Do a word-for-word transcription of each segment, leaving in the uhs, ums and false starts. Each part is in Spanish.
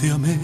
Cámbiame.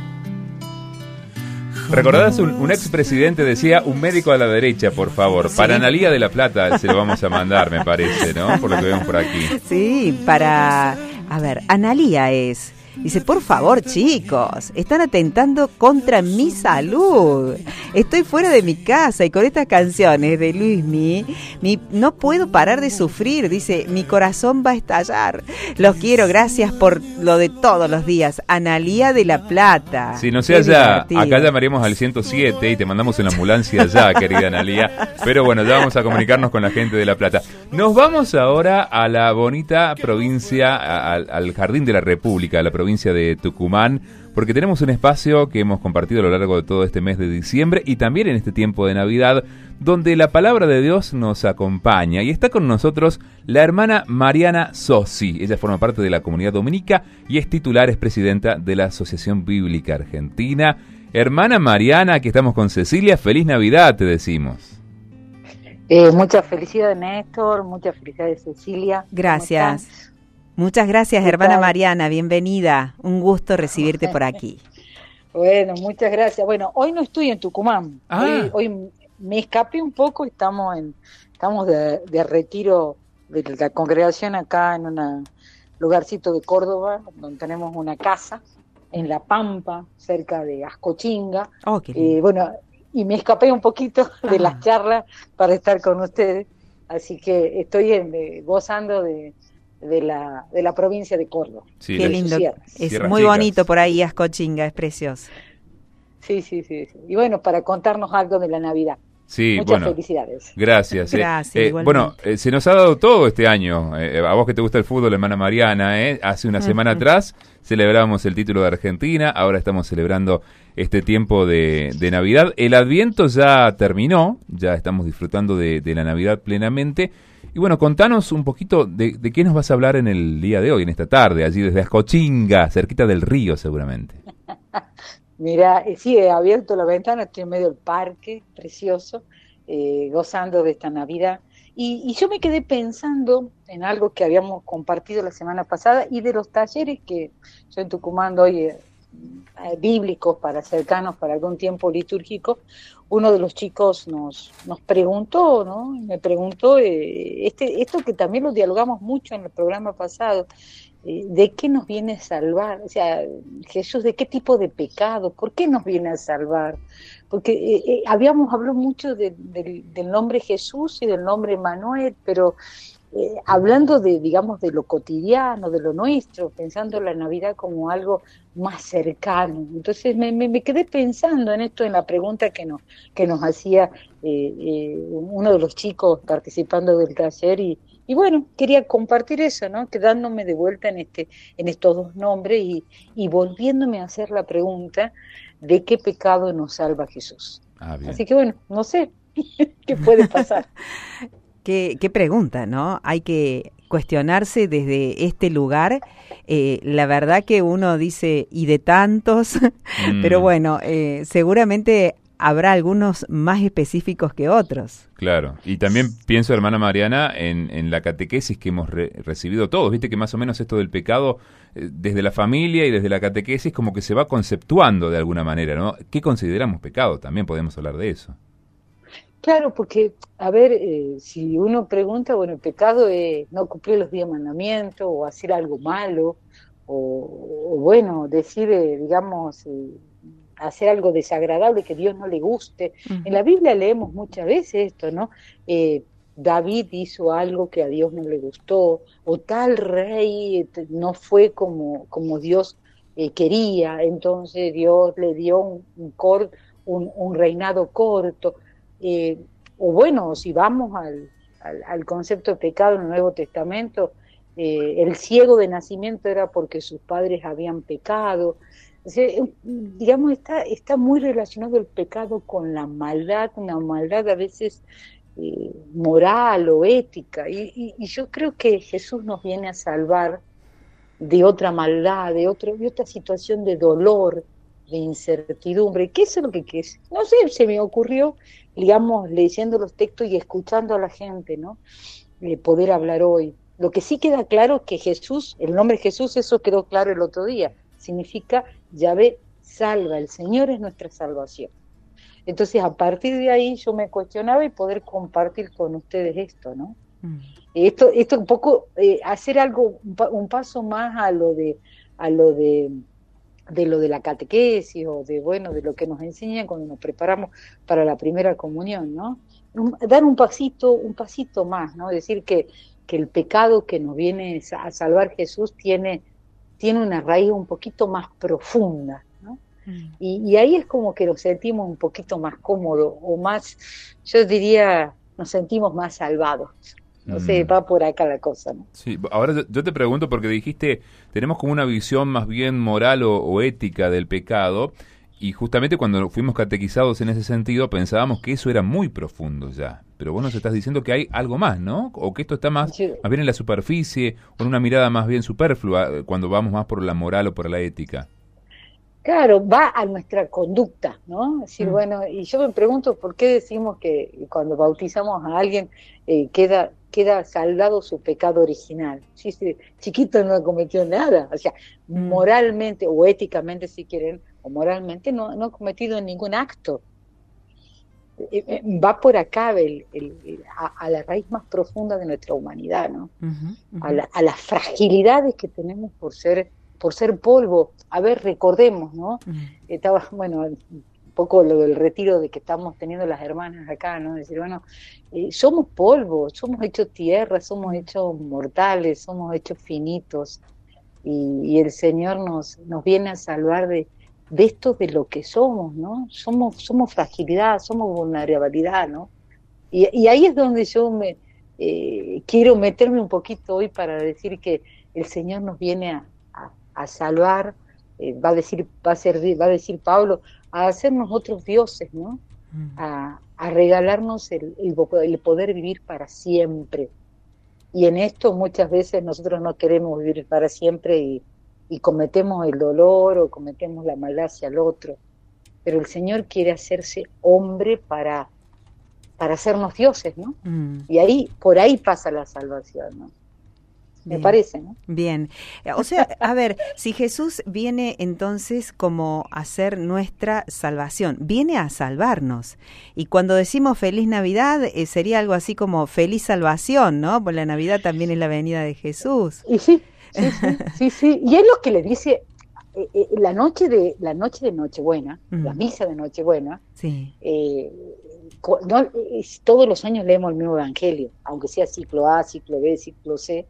¿Recordás? Un, un expresidente decía, un médico a la derecha, por favor. Sí. Para Analía de la Plata se lo vamos a mandar, me parece, ¿no? Por lo que vemos por aquí. Sí, para... A ver, Analía es... Dice, por favor, chicos, están atentando contra mi salud. Estoy fuera de mi casa y con estas canciones de Luismi, mi, no puedo parar de sufrir. Dice, mi corazón va a estallar. Los quiero, gracias por lo de todos los días. Analía de la Plata. Si no sé allá, acá llamaríamos al ciento siete y te mandamos una ambulancia allá, querida Analía. Pero bueno, ya vamos a comunicarnos con la gente de La Plata. Nos vamos ahora a la bonita provincia, al, al Jardín de la República, a la provincia de Tucumán, porque tenemos un espacio que hemos compartido a lo largo de todo este mes de diciembre y también en este tiempo de Navidad, donde la palabra de Dios nos acompaña. Y está con nosotros la hermana Mariana Sossi. Ella forma parte de la comunidad dominica y es titular, es presidenta de la Asociación Bíblica Argentina. Hermana Mariana, aquí estamos con Cecilia. Feliz Navidad, te decimos. Eh, muchas felicidades, Néstor. Muchas felicidades, Cecilia. Gracias. Muchas gracias, hermana Mariana, bienvenida. Un gusto recibirte por aquí. Bueno, muchas gracias. Bueno, hoy no estoy en Tucumán. Ah. Hoy, hoy me escapé un poco, estamos en estamos de, de retiro de la congregación acá en un lugarcito de Córdoba, donde tenemos una casa en La Pampa, cerca de Ascochinga. Oh, qué eh, bueno, y me escapé un poquito de ah. las charlas para estar con ustedes, así que estoy en, eh, gozando de de la de la provincia de Córdoba. Sí, qué lindo. Es Tierras muy chicas. Bonito por ahí, Ascochinga, es precioso. Sí, sí, sí, sí. Y bueno, para contarnos algo de la Navidad. Sí, muchas bueno, felicidades. Gracias. Gracias, eh, eh, bueno, eh, se nos ha dado todo este año. Eh, a vos que te gusta el fútbol, hermana Mariana, eh, hace una uh-huh. semana atrás celebrábamos el título de Argentina, ahora estamos celebrando este tiempo de, de Navidad. El Adviento ya terminó, ya estamos disfrutando de, de la Navidad plenamente. Y bueno, contanos un poquito de, de qué nos vas a hablar en el día de hoy, en esta tarde, allí desde Ascochinga, cerquita del río seguramente. Mira, sí, he abierto la ventana, estoy en medio del parque, precioso, eh, gozando de esta Navidad. Y, y yo me quedé pensando en algo que habíamos compartido la semana pasada y de los talleres que yo en Tucumán doy eh, bíblicos para cercanos para algún tiempo litúrgico. Uno de los chicos nos nos preguntó, ¿no? Me preguntó eh, este esto que también lo dialogamos mucho en el programa pasado, eh, ¿de qué nos viene a salvar? O sea, Jesús, ¿de qué tipo de pecado? ¿Por qué nos viene a salvar? Porque eh, eh, habíamos hablado mucho de, de, del nombre Jesús y del nombre Manuel, pero eh, hablando de, digamos, de lo cotidiano, de lo nuestro, pensando en la Navidad como algo más cercano. Entonces me, me, me quedé pensando en esto, en la pregunta que nos, que nos hacía eh, eh, uno de los chicos participando del taller y, y bueno, quería compartir eso, ¿no? Quedándome de vuelta en este, en estos dos nombres y, y volviéndome a hacer la pregunta de qué pecado nos salva Jesús. Ah, bien. Así que bueno, no sé qué puede pasar. Qué, qué pregunta, ¿no? Hay que cuestionarse desde este lugar. Eh, la verdad que uno dice, y de tantos, mm. pero bueno, eh, seguramente habrá algunos más específicos que otros. Claro, y también pienso, hermana Mariana, en, en la catequesis que hemos re- recibido todos. Viste que más o menos esto del pecado, eh, desde la familia y desde la catequesis, como que se va conceptuando de alguna manera, ¿no? ¿Qué consideramos pecado? También podemos hablar de eso. Claro, porque, a ver, eh, si uno pregunta, bueno, el pecado es no cumplir los diez mandamientos o hacer algo malo, o, o bueno, decir, eh, digamos, eh, hacer algo desagradable que a Dios no le guste. Uh-huh. En la Biblia leemos muchas veces esto, ¿no? Eh, David hizo algo que a Dios no le gustó, o tal rey no fue como, como Dios eh, quería, entonces Dios le dio un, un, cor, un, un reinado corto. Eh, o bueno, si vamos al, al, al concepto de pecado en el Nuevo Testamento, eh, el ciego de nacimiento era porque sus padres habían pecado. O sea, digamos, está, está muy relacionado el pecado con la maldad, una maldad a veces eh, moral o ética, y, y, y yo creo que Jesús nos viene a salvar de otra maldad, de, otro, de otra situación de dolor, de incertidumbre. ¿Qué es lo que es? No sé, se me ocurrió, digamos, leyendo los textos y escuchando a la gente, ¿no? Eh, poder hablar hoy. Lo que sí queda claro es que Jesús, el nombre Jesús, eso quedó claro el otro día, significa Yahvé salva, el Señor es nuestra salvación. Entonces, a partir de ahí yo me cuestionaba y poder compartir con ustedes esto, ¿no? Mm. Esto, esto un poco, eh, hacer algo, un, pa, un paso más a lo de, a lo de, de lo de la catequesis o de, bueno, de lo que nos enseñan cuando nos preparamos para la primera comunión, ¿no? Un, dar un pasito, un pasito más, ¿no? Decir que, que el pecado que nos viene a salvar Jesús tiene, tiene una raíz un poquito más profunda, ¿no? Mm. Y, y ahí es como que nos sentimos un poquito más cómodos, o más, yo diría, nos sentimos más salvados. No sé, va por acá la cosa, ¿no? Sí, ahora yo, yo te pregunto porque dijiste, tenemos como una visión más bien moral o, o ética del pecado, y justamente cuando fuimos catequizados en ese sentido pensábamos que eso era muy profundo ya, pero vos nos estás diciendo que hay algo más, ¿no? O que esto está más, sí. más bien en la superficie, o en una mirada más bien superflua, cuando vamos más por la moral o por la ética. Claro, va a nuestra conducta, ¿no? Es decir, mm. bueno, y yo me pregunto por qué decimos que cuando bautizamos a alguien eh, queda queda saldado su pecado original. Si ese chiquito no cometió nada, o sea, mm. moralmente o éticamente, si quieren, o moralmente no, no ha cometido ningún acto. Eh, eh, va por acá el, el, el, a, a la raíz más profunda de nuestra humanidad, ¿no? Uh-huh, uh-huh. A, la, a las fragilidades que tenemos por ser por ser polvo. A ver, recordemos, ¿no? Uh-huh. Estaba, bueno, un poco lo del retiro de que estamos teniendo las hermanas acá, ¿no? Decir, bueno, eh, somos polvo, somos hechos tierra, somos hechos mortales, somos hechos finitos, y, y el Señor nos, nos viene a salvar de, de esto, de lo que somos, ¿no? Somos, somos fragilidad, somos vulnerabilidad, ¿no? Y, y ahí es donde yo me eh, quiero meterme un poquito hoy para decir que el Señor nos viene a a salvar, eh, va a decir, va a ser, va a decir Pablo, a hacernos otros dioses, ¿no? Mm. A, a regalarnos el, el, el poder vivir para siempre. Y en esto muchas veces nosotros no queremos vivir para siempre y, y cometemos el dolor o cometemos la maldad hacia el otro. Pero el Señor quiere hacerse hombre para, para hacernos dioses, ¿no? Mm. Y ahí, por ahí pasa la salvación, ¿no? Me Bien. parece, ¿no? Bien. O sea, a ver, si Jesús viene entonces como a ser nuestra salvación, viene a salvarnos. Y cuando decimos feliz Navidad, eh, sería algo así como feliz salvación, ¿no? Porque la Navidad también es la venida de Jesús. Y sí, sí, sí, sí, sí. Y es lo que le dice eh, eh, la noche de la noche de Nochebuena, mm. la misa de Nochebuena. Sí. Eh, no, eh, todos los años leemos el mismo evangelio, aunque sea ciclo A, ciclo B, ciclo C.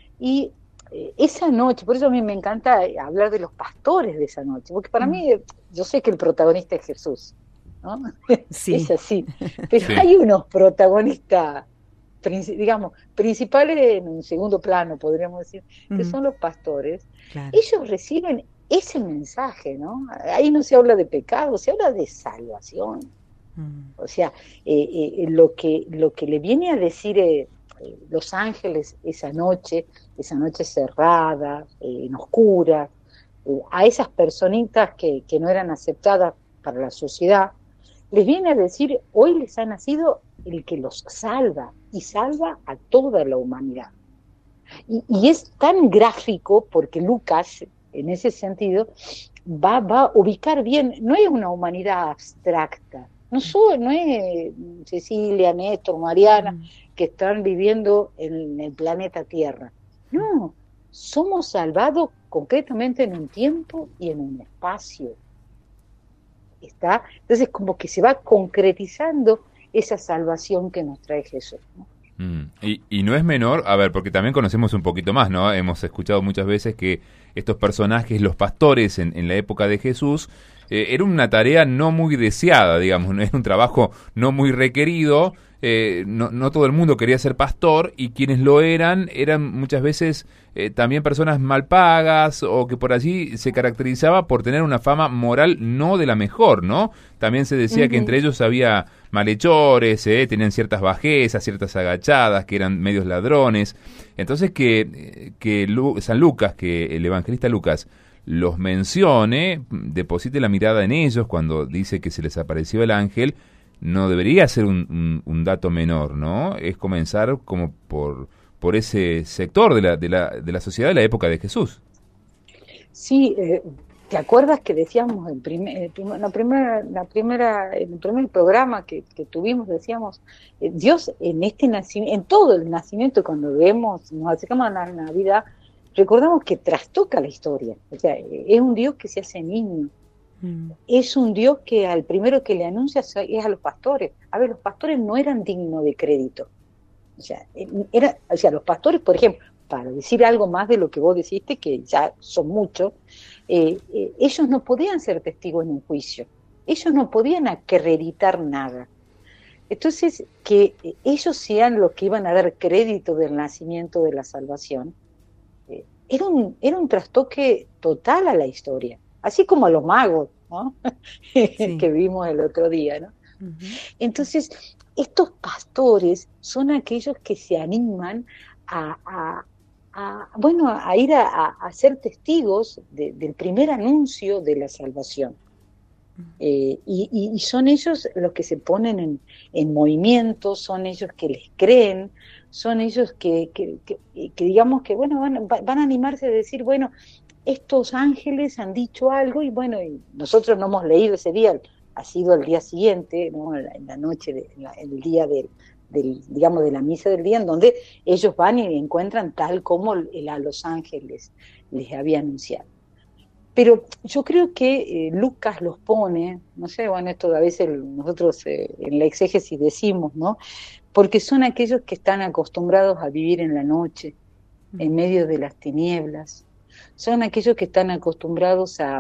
Y eh, esa noche, por eso a mí me encanta hablar de los pastores de esa noche, porque para mm. mí, yo sé que el protagonista es Jesús, ¿no? Sí. Es así, pero sí. hay unos protagonistas, digamos, principales en un segundo plano, podríamos decir, que mm. son los pastores. Claro. Ellos reciben ese mensaje, ¿no? Ahí no se habla de pecado, se habla de salvación. Mm. O sea, eh, eh, lo que lo que le viene a decir eh, los ángeles esa noche, esa noche cerrada, eh, en oscura, eh, a esas personitas que, que no eran aceptadas para la sociedad, les viene a decir, hoy les ha nacido el que los salva, y salva a toda la humanidad. Y, y es tan gráfico porque Lucas, en ese sentido, va, va a ubicar bien, no es una humanidad abstracta, no, so, no es Cecilia, Néstor, Mariana, mm. que están viviendo en el planeta Tierra. No, somos salvados concretamente en un tiempo y en un espacio. ¿Está? Entonces como que se va concretizando esa salvación que nos trae Jesús, ¿no? Mm. Y, y no es menor, a ver, porque también conocemos un poquito más, ¿no? Hemos escuchado muchas veces que estos personajes, los pastores en, en la época de Jesús, eh, era una tarea no muy deseada, digamos, ¿no? Era un trabajo no muy requerido, eh, no, no todo el mundo quería ser pastor, y quienes lo eran, eran muchas veces eh, también personas mal pagas, o que por allí se caracterizaba por tener una fama moral no de la mejor, ¿no? También se decía uh-huh. que entre ellos había malhechores, eh, tenían ciertas bajezas, ciertas agachadas, que eran medios ladrones. Entonces que, que Lu- San Lucas, que el evangelista Lucas los mencione, deposite la mirada en ellos cuando dice que se les apareció el ángel, no debería ser un, un, un dato menor, ¿no? Es comenzar como por, por ese sector de la, de, la, de la sociedad de la época de Jesús. Sí, eh, ¿te acuerdas que decíamos en, primer, en prim- la primera, la primera, en el primer programa que, que tuvimos, decíamos, eh, Dios en este nacimiento, en todo el nacimiento, cuando vemos, nos acercamos a la Navidad, recordamos que trastoca la historia. O sea, eh, es un Dios que se hace niño. Mm. Es un Dios que al primero que le anuncia es a los pastores. A ver, los pastores no eran dignos de crédito. O sea, era, o sea, los pastores, por ejemplo, para decir algo más de lo que vos deciste, que ya son muchos, eh, eh, ellos no podían ser testigos en un juicio, ellos no podían acreditar nada. Entonces, que ellos sean los que iban a dar crédito del nacimiento de la salvación, eh, era, un, era un trastoque total a la historia, así como a los magos, ¿no? Sí. que vimos el otro día, ¿no? Uh-huh. Entonces, estos pastores son aquellos que se animan a, a, a bueno, a ir a, a ser testigos de, del primer anuncio de la salvación. Eh, y, y, y son ellos los que se ponen en, en movimiento, son ellos que les creen, son ellos que, que, que, que digamos que, bueno, van, van a animarse a decir, bueno, estos ángeles han dicho algo y bueno, y nosotros no hemos leído ese día, ha sido el día siguiente, ¿no? en, la, en la noche, de, en la, el día del, del, digamos, de la misa del día, en donde ellos van y encuentran tal como el, a los ángeles les había anunciado. Pero yo creo que eh, Lucas los pone, no sé, bueno, esto a veces nosotros eh, en la exégesis decimos, ¿no? Porque son aquellos que están acostumbrados a vivir en la noche, en medio de las tinieblas, son aquellos que están acostumbrados a,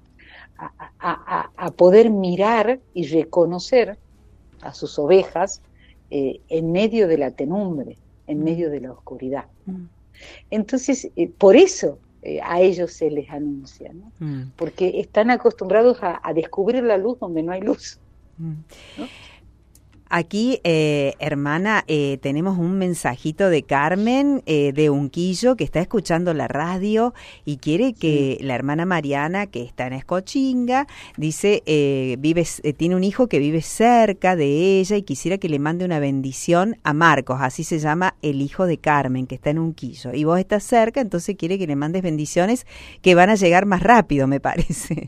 a, a, a poder mirar y reconocer a sus ovejas eh, en medio de la tenumbre, en medio de la oscuridad. Entonces, eh, por eso eh, a ellos se les anuncia, ¿no? Mm. Porque están acostumbrados a, a descubrir la luz donde no hay luz, ¿no? Aquí, eh, hermana, eh, tenemos un mensajito de Carmen eh, de Unquillo, que está escuchando la radio y quiere que sí. La hermana Mariana, que está en Escochinga, dice, eh, vive, eh, tiene un hijo que vive cerca de ella y quisiera que le mande una bendición a Marcos, así se llama el hijo de Carmen, que está en Unquillo. Y vos estás cerca, entonces quiere que le mandes bendiciones que van a llegar más rápido, me parece.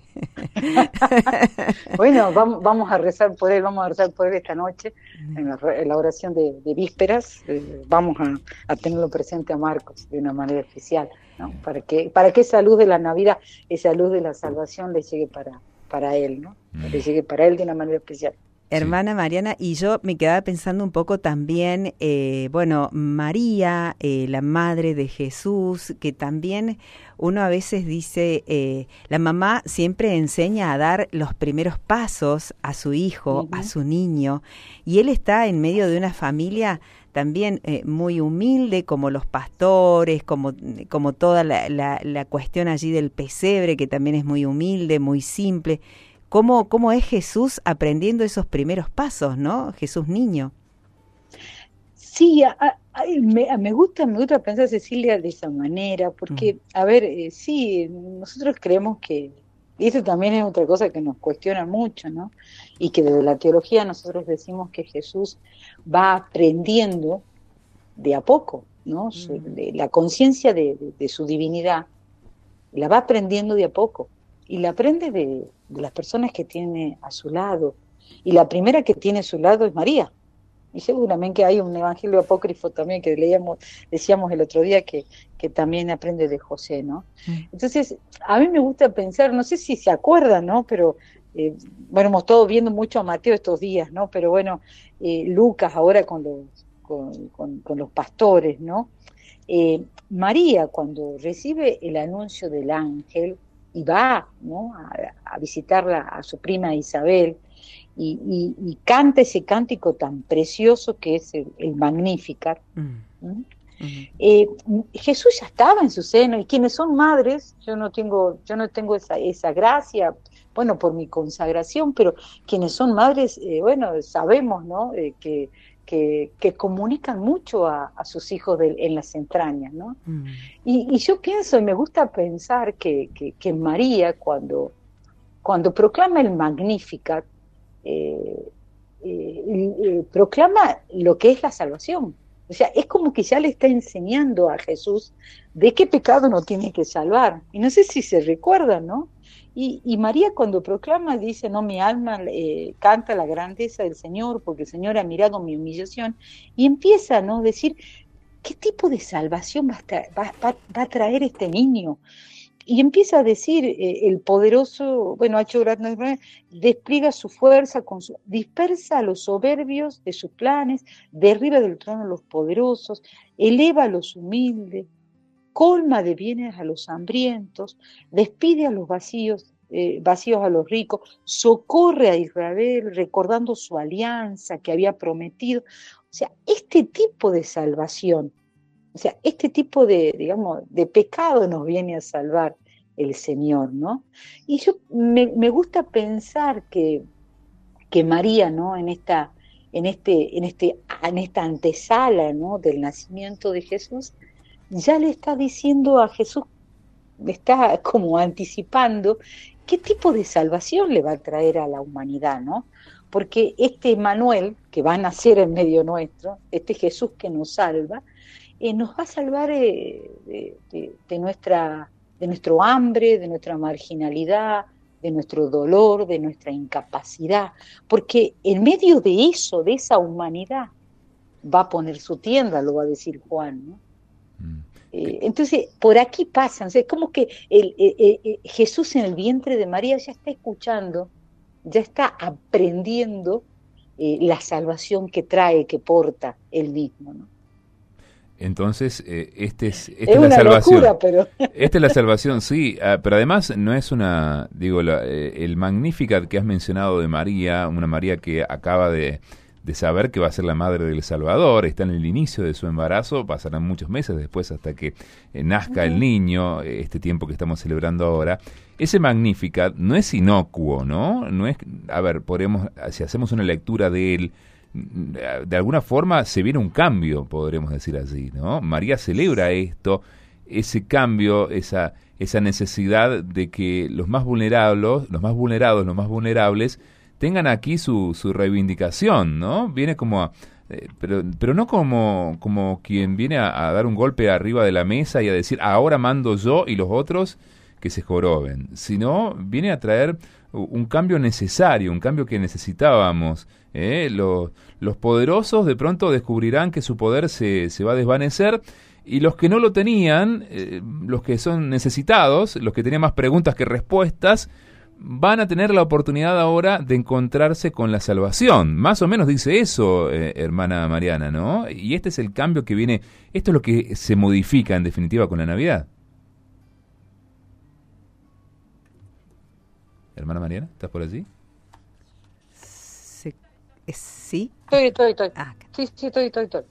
Bueno, vamos, vamos a rezar por él, vamos a rezar por él esta noche. En la, en la oración de, de vísperas eh, vamos a, a tenerlo presente a Marcos de una manera especial, ¿no? Para que para que esa luz de la Navidad, esa luz de la salvación le llegue para, para él, ¿no? Le llegue para él de una manera especial. Hermana sí. Mariana, y yo me quedaba pensando un poco también, eh, bueno, María, eh, la madre de Jesús, que también uno a veces dice, eh, la mamá siempre enseña a dar los primeros pasos a su hijo, uh-huh. a su niño, y él está en medio de una familia también eh, muy humilde, como los pastores, como, como toda la, la, la cuestión allí del pesebre, que también es muy humilde, muy simple. ¿Cómo, cómo es Jesús aprendiendo esos primeros pasos, ¿no? Jesús niño. Sí, a, a, me, me gusta me gusta pensar, Cecilia, de esa manera, porque, mm. a ver, eh, sí, nosotros creemos que, y esto también es otra cosa que nos cuestiona mucho, ¿no? Y que desde la teología nosotros decimos que Jesús va aprendiendo de a poco, ¿no? Mm. Su, de, la conciencia de, de, de su divinidad, la va aprendiendo de a poco. Y la aprende de, de las personas que tiene a su lado. Y la primera que tiene a su lado es María. Y seguramente hay un evangelio apócrifo también que leíamos, decíamos el otro día que, que también aprende de José, ¿no? Entonces, a mí me gusta pensar, no sé si se acuerdan, ¿no? Pero, eh, bueno, hemos estado viendo mucho a Mateo estos días, ¿no? Pero bueno, eh, Lucas ahora con los, con, con, con los pastores, ¿no? Eh, María, cuando recibe el anuncio del ángel, y va, ¿no? a, a visitarla a su prima Isabel y, y, y canta ese cántico tan precioso que es el, el Magnificat. Mm. ¿Mm? Mm. Eh, Jesús ya estaba en su seno y quienes son madres, yo no tengo, yo no tengo esa, esa gracia, bueno, por mi consagración, pero quienes son madres, eh, bueno, sabemos, ¿no? Eh, que Que, que comunican mucho a, a sus hijos de, en las entrañas, ¿no? Mm. Y, y yo pienso, y me gusta pensar que, que, que María, cuando, cuando proclama el Magnificat, eh, eh, eh, proclama lo que es la salvación. O sea, es como que ya le está enseñando a Jesús ¿de qué pecado nos tiene que salvar? Y no sé si se recuerdan, ¿no? Y, y María cuando proclama dice, no, mi alma eh, canta la grandeza del Señor, porque el Señor ha mirado mi humillación, y empieza, ¿no?, a decir, ¿qué tipo de salvación va a, tra va, va, va a traer este niño? Y empieza a decir, eh, el poderoso, bueno, ha hecho grandes, despliega su fuerza, con su, dispersa a los soberbios de sus planes, derriba del trono a los poderosos, eleva a los humildes, colma de bienes a los hambrientos, despide a los vacíos, eh, vacíos a los ricos, socorre a Israel recordando su alianza que había prometido. O sea, este tipo de salvación, o sea, este tipo de, digamos, de pecado nos viene a salvar el Señor, ¿no? Y yo me, me gusta pensar que, que María, ¿no?, en esta, en este, en este, en esta antesala, ¿no?, del nacimiento de Jesús, ya le está diciendo a Jesús, le está como anticipando qué tipo de salvación le va a traer a la humanidad, ¿no? Porque este Emmanuel, que va a nacer en medio nuestro, este Jesús que nos salva, eh, nos va a salvar eh, de, de, de, nuestra, de nuestro hambre, de nuestra marginalidad, de nuestro dolor, de nuestra incapacidad, porque en medio de eso, de esa humanidad, va a poner su tienda, lo va a decir Juan, ¿no? Mm. Eh, entonces, por aquí pasan, o sea, es como que el, el, el, Jesús en el vientre de María ya está escuchando, ya está aprendiendo eh, la salvación que trae, que porta él mismo, ¿no? Entonces, eh, este es, esta es, es una la salvación. Locura, pero... Esta es la salvación, sí, uh, pero además no es una, digo, la, eh, el Magnificat que has mencionado de María, una María que acaba de, de saber que va a ser la madre del Salvador, está en el inicio de su embarazo, pasarán muchos meses después hasta que eh, nazca uh-huh. el niño, este tiempo que estamos celebrando ahora. Ese Magnificat no es inocuo, ¿no? No es, a ver, podemos, si hacemos una lectura de él, de alguna forma se viene un cambio, podremos decir así, ¿no? María celebra esto, ese cambio, esa esa necesidad de que los más vulnerables, los más vulnerados, los más vulnerables tengan aquí su, su reivindicación, ¿no? Viene como a, eh, pero pero no como como quien viene a, a dar un golpe arriba de la mesa y a decir ahora mando yo y los otros que se joroben, sino viene a traer un cambio necesario, un cambio que necesitábamos. ¿eh? Los, los poderosos de pronto descubrirán que su poder se, se va a desvanecer y los que no lo tenían, eh, los que son necesitados, los que tenían más preguntas que respuestas, van a tener la oportunidad ahora de encontrarse con la salvación. Más o menos dice eso, eh, hermana Mariana, ¿no? Y este es el cambio que viene, esto es lo que se modifica en definitiva con la Navidad. Hermana Mariana, ¿estás por allí? Sí. ¿Sí? Estoy, estoy, estoy. Ah. Sí, sí, estoy, estoy, estoy.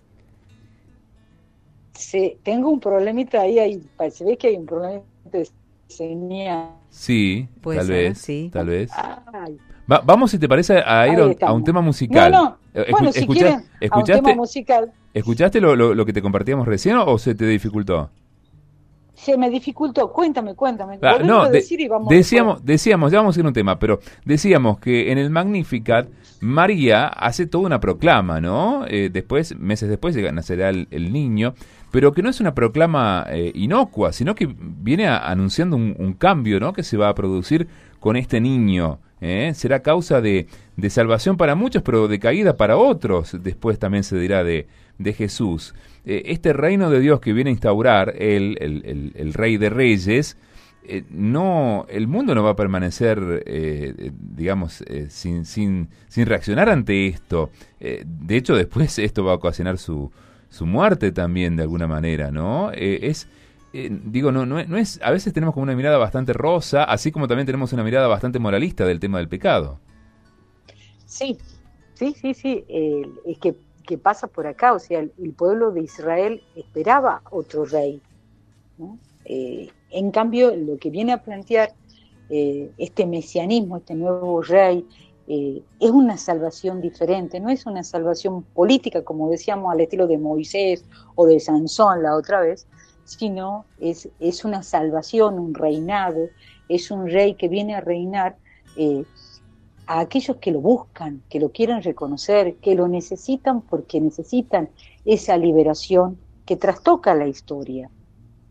Sí, tengo un problemita ahí, ahí, se ve que hay un problemita de señal. Sí, Puede tal ser, vez, sí. tal vez. Ay. Va, vamos, si te parece, a ir a un, a un tema musical. No, no, Escu bueno, si escucha, quieren, a un tema musical. ¿Escuchaste lo, lo, lo que te compartíamos recién o se te dificultó? Se me dificultó, cuéntame, cuéntame. Ah, no, a de, decir y vamos decíamos, después. decíamos, ya vamos a ir a un tema, pero decíamos que en el Magnificat María hace toda una proclama, ¿no? Eh, después, meses después, llega, nacerá el, el niño, pero que no es una proclama eh, inocua, sino que viene a, anunciando un, un cambio, ¿no? Que se va a producir con este niño. ¿eh? Será causa de, de salvación para muchos, pero de caída para otros. Después también se dirá de, de Jesús. Eh, este reino de Dios que viene a instaurar el, el, el, el Rey de Reyes, eh, no, el mundo no va a permanecer, eh, digamos, eh, sin, sin, sin reaccionar ante esto. Eh, de hecho, después esto va a ocasionar su, su muerte también, de alguna manera, ¿no? Eh, es, eh, digo, no, no, es, no es, a veces tenemos como una mirada bastante rosa, así como también tenemos una mirada bastante moralista del tema del pecado. Sí, sí, sí, sí, eh, es que que pasa por acá, o sea, el, el pueblo de Israel esperaba otro rey, ¿no? Eh, en cambio, lo que viene a plantear eh, este mesianismo, este nuevo rey, eh, es una salvación diferente, no es una salvación política, como decíamos, al estilo de Moisés o de Sansón la otra vez, sino es, es una salvación, un reinado, es un rey que viene a reinar eh, a aquellos que lo buscan, que lo quieren reconocer, que lo necesitan porque necesitan esa liberación que trastoca la historia.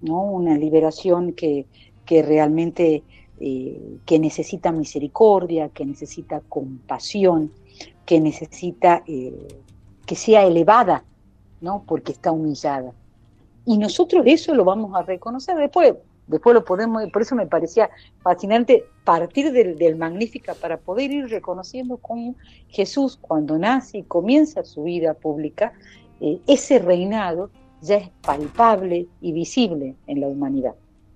¿no? Una liberación que, que realmente eh, que necesita misericordia, que necesita compasión, que necesita eh, que sea elevada, ¿no? Porque está humillada. Y nosotros eso lo vamos a reconocer después. Después lo podemos, por eso me parecía fascinante partir del, del Magníficat para poder ir reconociendo cómo Jesús, cuando nace y comienza su vida pública, eh, ese reinado ya es palpable y visible en la humanidad.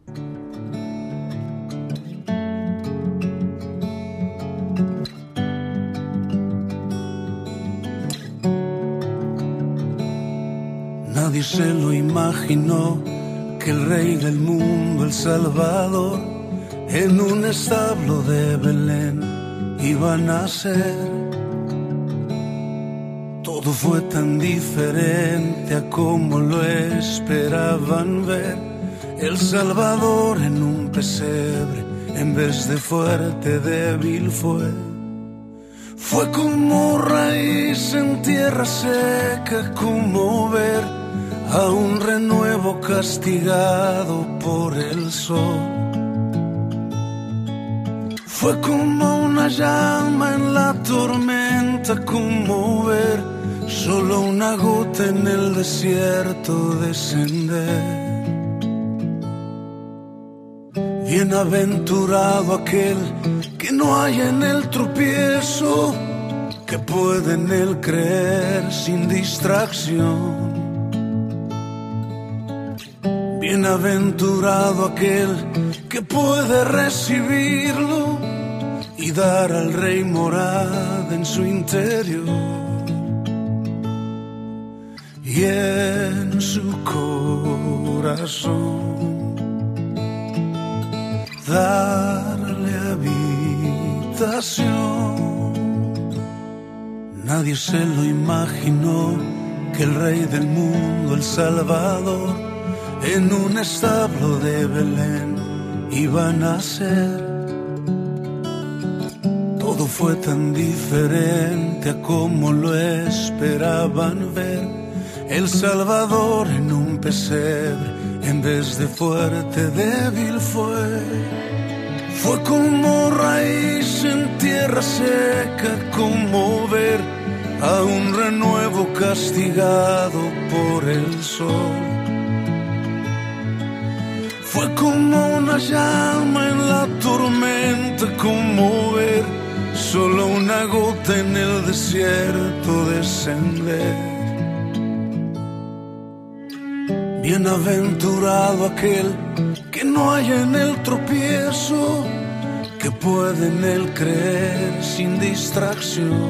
Nadie se lo imaginó, que el Rey del mundo, el Salvador, en un establo de Belén iba a nacer. Todo fue tan diferente a como lo esperaban ver. El Salvador en un pesebre, en vez de fuerte, débil fue. Fue como raíz en tierra seca, como ver a un renuevo castigado por el sol. Fue como una llama en la tormenta, como ver solo una gota en el desierto descender. Bienaventurado aquel que no haya en él tropiezo, que puede en él creer sin distracción. Bienaventurado aquel que puede recibirlo y dar al Rey morada en su interior. Y en su corazón darle habitación. Nadie se lo imaginó, que el Rey del mundo, el Salvador, en un establo de Belén iba a nacer. Todo fue tan diferente a como lo esperaban ver. El Salvador en un pesebre, en vez de fuerte, débil fue. Fue como raíz en tierra seca, como ver a un renuevo castigado por el sol. Fue como una llama en la tormenta, como ver solo una gota en el desierto descender. Bienaventurado aquel que no haya en él tropiezo, que puede en él creer sin distracción.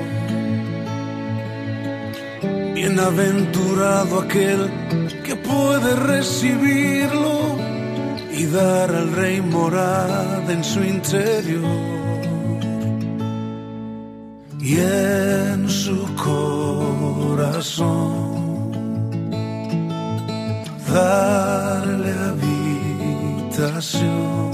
Bienaventurado aquel que puede recibirlo y dar al Rey morada en su interior. Y en su corazón darle habitación.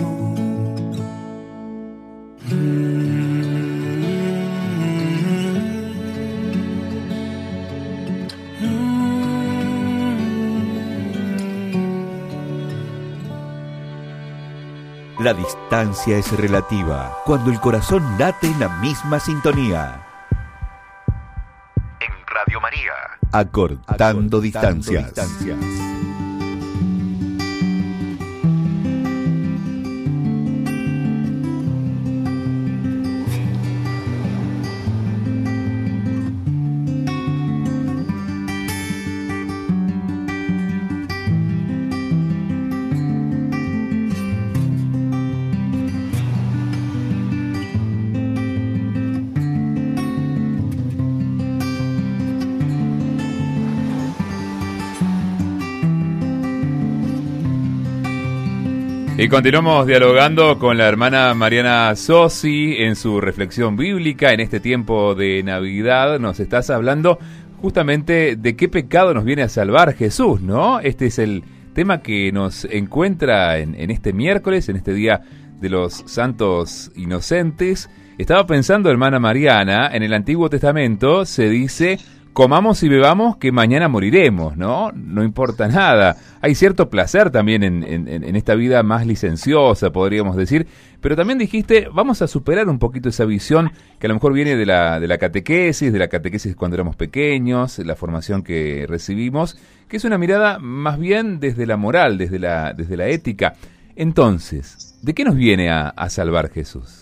La distancia es relativa cuando el corazón late en la misma sintonía. En Radio María, acortando, acortando distancias. distancias. Y continuamos dialogando con la hermana Mariana Sosi en su reflexión bíblica. En este tiempo de Navidad nos estás hablando justamente de qué pecado nos viene a salvar Jesús, ¿no? Este es el tema que nos encuentra en, en este miércoles, en este día de los santos inocentes. Estaba pensando, hermana Mariana, en el Antiguo Testamento se dice comamos y bebamos que mañana moriremos, ¿no? No importa nada. Hay cierto placer también en, en, en esta vida más licenciosa, podríamos decir, pero también dijiste, vamos a superar un poquito esa visión que a lo mejor viene de la, de la catequesis, de la catequesis cuando éramos pequeños, la formación que recibimos, que es una mirada más bien desde la moral, desde la, desde la ética. Entonces, ¿de qué nos viene a, a salvar Jesús?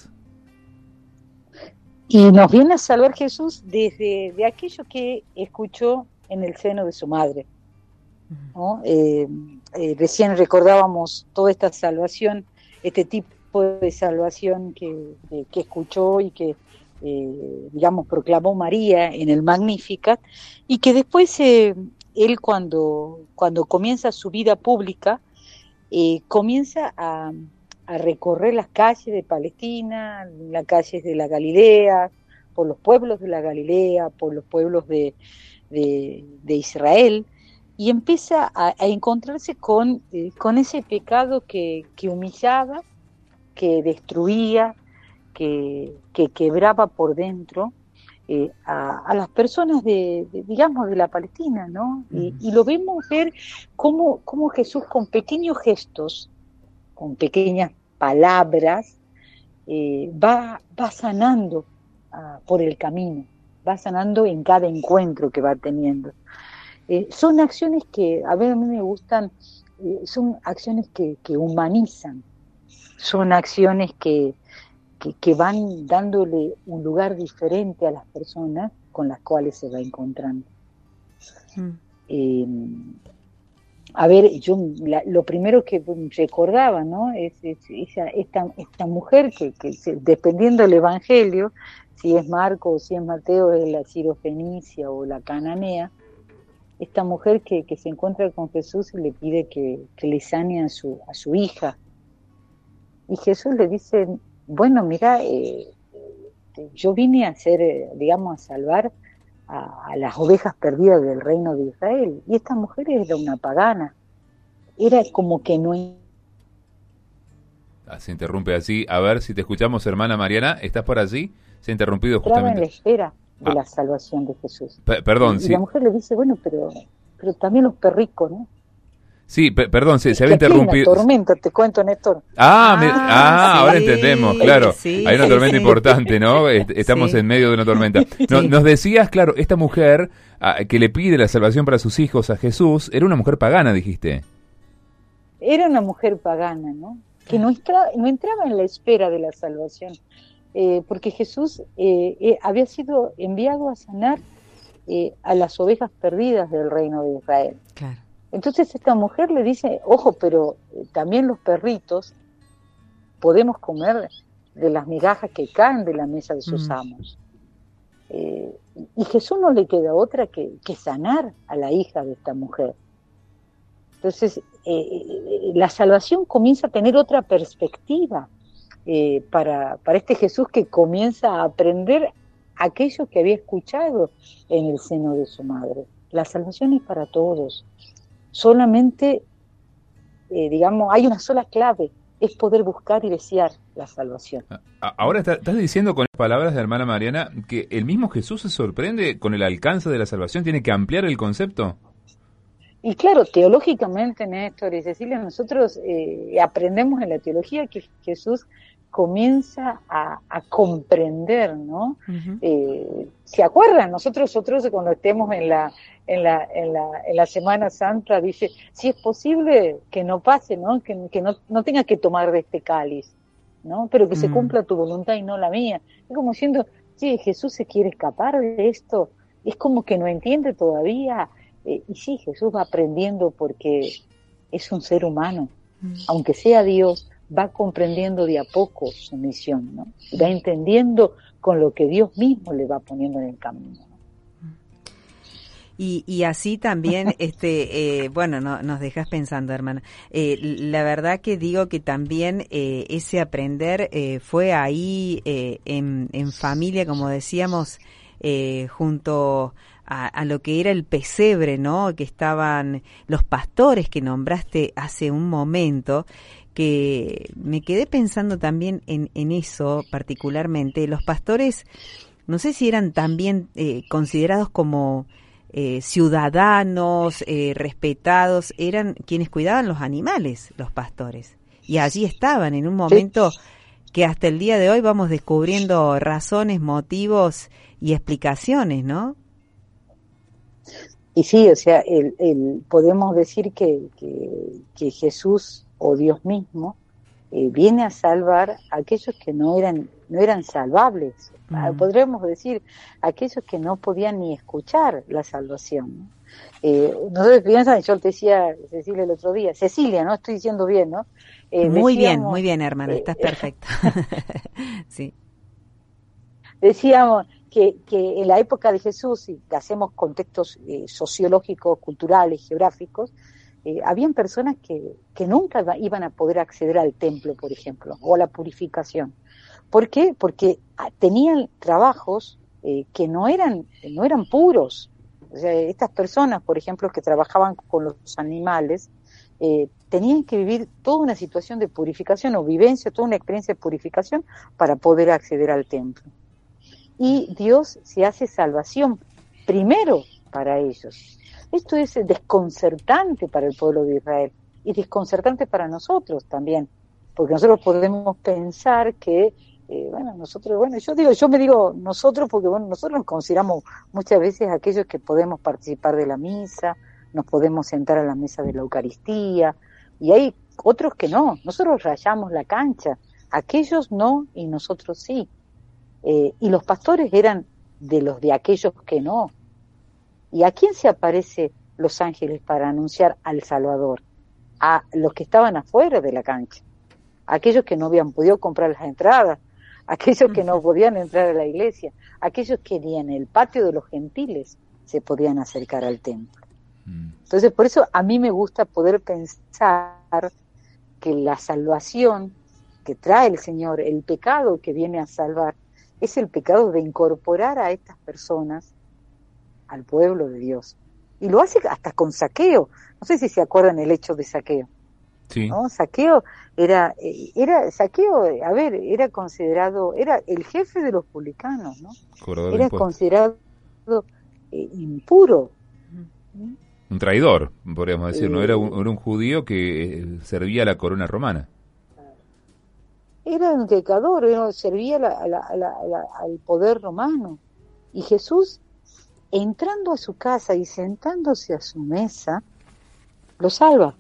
Y nos viene a salvar Jesús desde de aquello que escuchó en el seno de su madre, ¿no? Eh, eh, recién recordábamos toda esta salvación, este tipo de salvación que, que, que escuchó y que, eh, digamos, proclamó María en el Magnificat, y que después eh, él cuando, cuando comienza su vida pública, eh, comienza a... a recorrer las calles de Palestina, las calles de la Galilea, por los pueblos de la Galilea, por los pueblos de, de, de Israel, y empieza a, a encontrarse con, eh, con ese pecado que, que humillaba, que destruía, que, que quebraba por dentro eh, a, a las personas de, de, digamos, de la Palestina, ¿no? Y, y lo vemos ver cómo, cómo Jesús con pequeños gestos, con pequeñas palabras, eh, va, va sanando uh, por el camino, va sanando en cada encuentro que va teniendo. Eh, son acciones que a, ver, a mí me gustan, eh, son acciones que, que humanizan, son acciones que, que, que van dándole un lugar diferente a las personas con las cuales se va encontrando. Mm. Eh, A ver, yo la, lo primero que recordaba, ¿no? Es, es esa, esta, esta mujer que, que se, dependiendo del evangelio, si es Marcos o si es Mateo, es la sirofenicia o la cananea, esta mujer que, que se encuentra con Jesús y le pide que, que le sane a su, a su hija. Y Jesús le dice, bueno, mira, eh, yo vine a hacer, eh, digamos, a salvar A, a las ovejas perdidas del reino de Israel, y esta mujer era una pagana, era como que no... Ah, se interrumpe así, a ver si te escuchamos, hermana Mariana, ¿estás por allí? Se ha interrumpido Estaba justamente. en la espera de ah. la salvación de Jesús. P- perdón, y, sí. Y la mujer le dice, bueno, pero, pero también los perricos, ¿no? Sí, p- perdón, se, es se había que aquí interrumpido. Hay una tormenta, te cuento, Néstor. Ah, me, ah, Ah, ahora sí, entendemos, claro. sí, Hay una tormenta sí. importante, ¿no? Est- Estamos Sí. en medio de una tormenta. No, Sí. Nos decías, claro, esta mujer ah, que le pide la salvación para sus hijos a Jesús, era una mujer pagana, dijiste. Era una mujer pagana, ¿no? Que no, entra, no entraba en la espera de la salvación, eh, porque Jesús eh, eh, había sido enviado a sanar eh, a las ovejas perdidas del reino de Israel. Claro. Entonces esta mujer le dice, ojo, pero eh, también los perritos podemos comer de las migajas que caen de la mesa de sus mm. amos. Eh, y Jesús no le queda otra que, que sanar a la hija de esta mujer. Entonces, eh, la salvación comienza a tener otra perspectiva eh, para, para este Jesús que comienza a aprender aquello que había escuchado en el seno de su madre. La salvación es para todos. Solamente, eh, digamos, hay una sola clave, es poder buscar y desear la salvación. Ahora está, estás diciendo con las palabras de la hermana Mariana que el mismo Jesús se sorprende con el alcance de la salvación, ¿tiene que ampliar el concepto? Y claro, teológicamente, Néstor y Cecilia, nosotros eh, aprendemos en la teología que Jesús comienza a, a comprender, ¿no? Uh-huh. Eh, ¿se acuerdan? Nosotros, nosotros cuando estemos en la, en la, en la, en la Semana Santa, dice, si es posible que no pase, ¿no? Que, que no, no tenga que tomar de este cáliz, ¿no? Pero que uh-huh. se cumpla tu voluntad y no la mía. Es como diciendo, sí, Jesús se quiere escapar de esto, es como que no entiende todavía. Eh, y sí, Jesús va aprendiendo porque es un ser humano, uh-huh. aunque sea Dios, va comprendiendo de a poco su misión, ¿no? Va entendiendo con lo que Dios mismo le va poniendo en el camino, ¿no? Y, y así también, este, eh, bueno, no, nos dejas pensando, hermana. Eh, la verdad que digo que también eh, ese aprender eh, fue ahí eh, en, en familia, como decíamos, eh, junto a, a lo que era el pesebre, ¿no? Que estaban los pastores que nombraste hace un momento, que me quedé pensando también en, en eso particularmente. Los pastores, no sé si eran también eh, considerados como eh, ciudadanos eh, respetados, eran quienes cuidaban los animales, los pastores. Y allí estaban en un momento sí. que hasta el día de hoy vamos descubriendo razones, motivos y explicaciones, ¿no? Y sí, o sea, el, el, podemos decir que, que, que Jesús o Dios mismo eh, viene a salvar a aquellos que no eran no eran salvables. Mm. Podríamos decir aquellos que no podían ni escuchar la salvación, ¿no? Eh, nosotros piensan, yo te decía Cecilia el otro día, Cecilia, ¿no? Estoy diciendo bien, ¿no? Eh, muy decíamos, bien, muy bien, hermana, eh, estás perfecta. Sí. Decíamos que, que en la época de Jesús, si hacemos contextos eh, sociológicos, culturales, geográficos, eh, habían personas que, que nunca iban a poder acceder al templo, por ejemplo, o a la purificación. ¿Por qué? Porque tenían trabajos eh, que no eran, no eran puros. O sea, estas personas, por ejemplo, que trabajaban con los animales, eh, tenían que vivir toda una situación de purificación o vivencia, toda una experiencia de purificación para poder acceder al templo. Y Dios se hace salvación primero para ellos. Esto es desconcertante para el pueblo de Israel y desconcertante para nosotros también, porque nosotros podemos pensar que Eh, bueno, nosotros, bueno, yo digo, yo me digo nosotros porque, bueno, nosotros nos consideramos muchas veces aquellos que podemos participar de la misa, nos podemos sentar a la mesa de la Eucaristía, y hay otros que no, nosotros rayamos la cancha, aquellos no y nosotros sí. Eh, y los pastores eran de los de aquellos que no. ¿Y a quién se aparece los ángeles para anunciar al Salvador? A los que estaban afuera de la cancha, aquellos que no habían podido comprar las entradas, aquellos que no podían entrar a la iglesia, aquellos que ni en el patio de los gentiles se podían acercar al templo. Entonces, por eso a mí me gusta poder pensar que la salvación que trae el Señor, el pecado que viene a salvar, es el pecado de incorporar a estas personas al pueblo de Dios. Y lo hace hasta con Zaqueo. No sé si se acuerdan el hecho de Zaqueo. Sí. ¿No? Zaqueo era, era, Zaqueo, a ver, era considerado, era el jefe de los publicanos, ¿no? Cobrador era considerado eh, impuro. Un traidor, podríamos decir, eh, ¿no? Era un, era un judío que servía a la corona romana. Era un pecador, era, servía la, a la, a la, a la, al poder romano. Y Jesús, entrando a su casa y sentándose a su mesa, lo salva.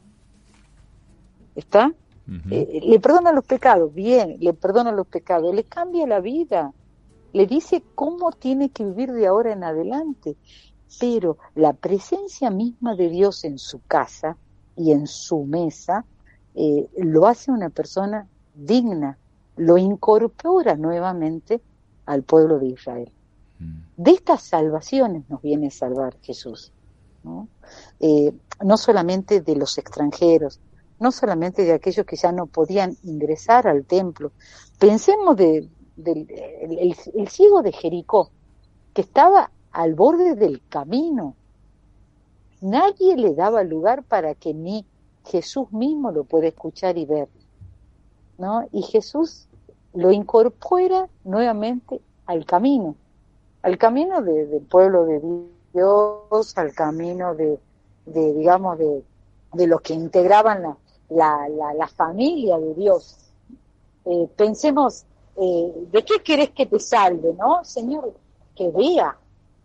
¿Está? Uh-huh. Eh, le perdona los pecados, bien, le perdona los pecados, le cambia la vida, le dice cómo tiene que vivir de ahora en adelante, pero la presencia misma de Dios en su casa y en su mesa eh, lo hace una persona digna, lo incorpora nuevamente al pueblo de Israel. Uh-huh. De estas salvaciones nos viene a salvar Jesús, ¿no? Eh, no solamente de los extranjeros, no solamente de aquellos que ya no podían ingresar al templo. Pensemos de, de, de el, el, el ciego de Jericó, que estaba al borde del camino. Nadie le daba lugar para que ni Jesús mismo lo pueda escuchar y ver, ¿no? Y Jesús lo incorpora nuevamente al camino, al camino de, del pueblo de Dios, al camino de, de digamos, de, de los que integraban la La, la, la familia de Dios. Eh, pensemos, eh, ¿de qué querés que te salve, no? Señor, que vea,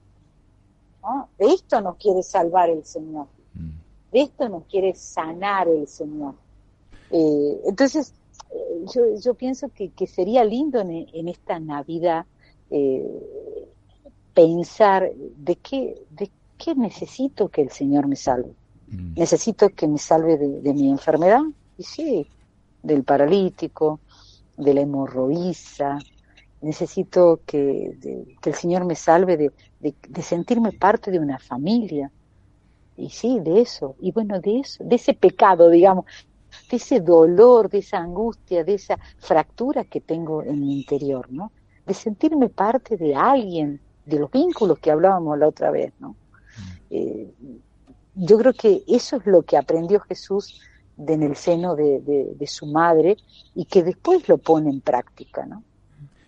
¿no? De esto nos quiere salvar el Señor, de esto nos quiere sanar el Señor. Eh, entonces, eh, yo, yo pienso que, que sería lindo en, en esta Navidad eh, pensar de qué, de qué necesito que el Señor me salve. Necesito que me salve de, de mi enfermedad, y sí, del paralítico, de la hemorroísa. Necesito que, de, que el Señor me salve de, de, de sentirme parte de una familia, y sí, de eso, y bueno, de eso, de ese pecado, digamos, de ese dolor, de esa angustia, de esa fractura que tengo en mi interior, ¿no? De sentirme parte de alguien, de los vínculos que hablábamos la otra vez, ¿no? Eh, Yo creo que eso es lo que aprendió Jesús de, en el seno de, de, de su madre y que después lo pone en práctica, ¿no?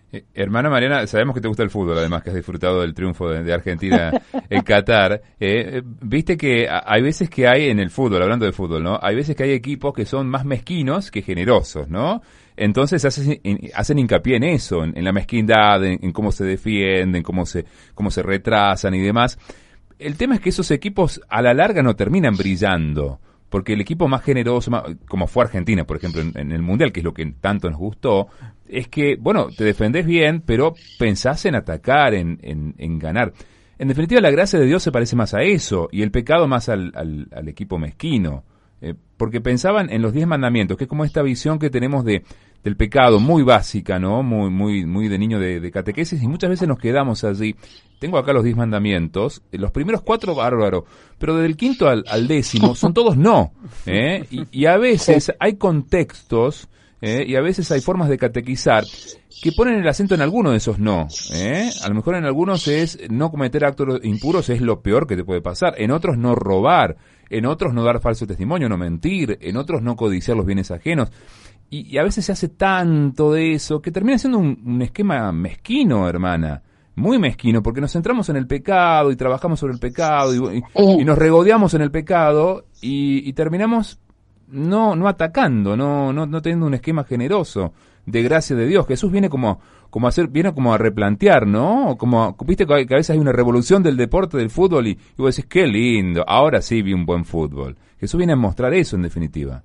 Eh, hermana Mariana, sabemos que te gusta el fútbol, además que has disfrutado del triunfo de, de Argentina en Qatar. Eh, viste que hay veces que hay en el fútbol, hablando de fútbol, ¿no? Hay veces que hay equipos que son más mezquinos que generosos, ¿no? Entonces hacen, hacen hincapié en eso, en, en la mezquindad, en, en cómo se defienden, cómo se, cómo se retrasan y demás. El tema es que esos equipos a la larga no terminan brillando. Porque el equipo más generoso, más, como fue Argentina, por ejemplo, en, en el Mundial, que es lo que tanto nos gustó, es que, bueno, te defendés bien, pero pensás en atacar, en, en, en ganar. En definitiva, la gracia de Dios se parece más a eso, y el pecado más al, al, al equipo mezquino. Eh, porque pensaban en los diez mandamientos, que es como esta visión que tenemos de del pecado, muy básica, ¿no? Muy muy muy de niño de, de catequesis, y muchas veces nos quedamos allí. Tengo acá los diez mandamientos, los primeros cuatro bárbaro, pero desde el quinto al, al décimo son todos no, ¿eh? Y, y a veces hay contextos, ¿eh? Y a veces hay formas de catequizar que ponen el acento en alguno de esos no, ¿eh? A lo mejor en algunos es no cometer actos impuros, es lo peor que te puede pasar, en otros no robar, en otros no dar falso testimonio, no mentir, en otros no codiciar los bienes ajenos. Y, y a veces se hace tanto de eso que termina siendo un, un esquema mezquino, hermana. Muy mezquino, porque nos centramos en el pecado y trabajamos sobre el pecado y, y, y nos regodeamos en el pecado y, y terminamos no no atacando, no, no no teniendo un esquema generoso de gracia de Dios. Jesús viene como como a hacer, viene como a replantear, ¿no? Como, viste que a veces hay una revolución del deporte, del fútbol, y, y vos decís, qué lindo, ahora sí vi un buen fútbol. Jesús viene a mostrar eso, en definitiva.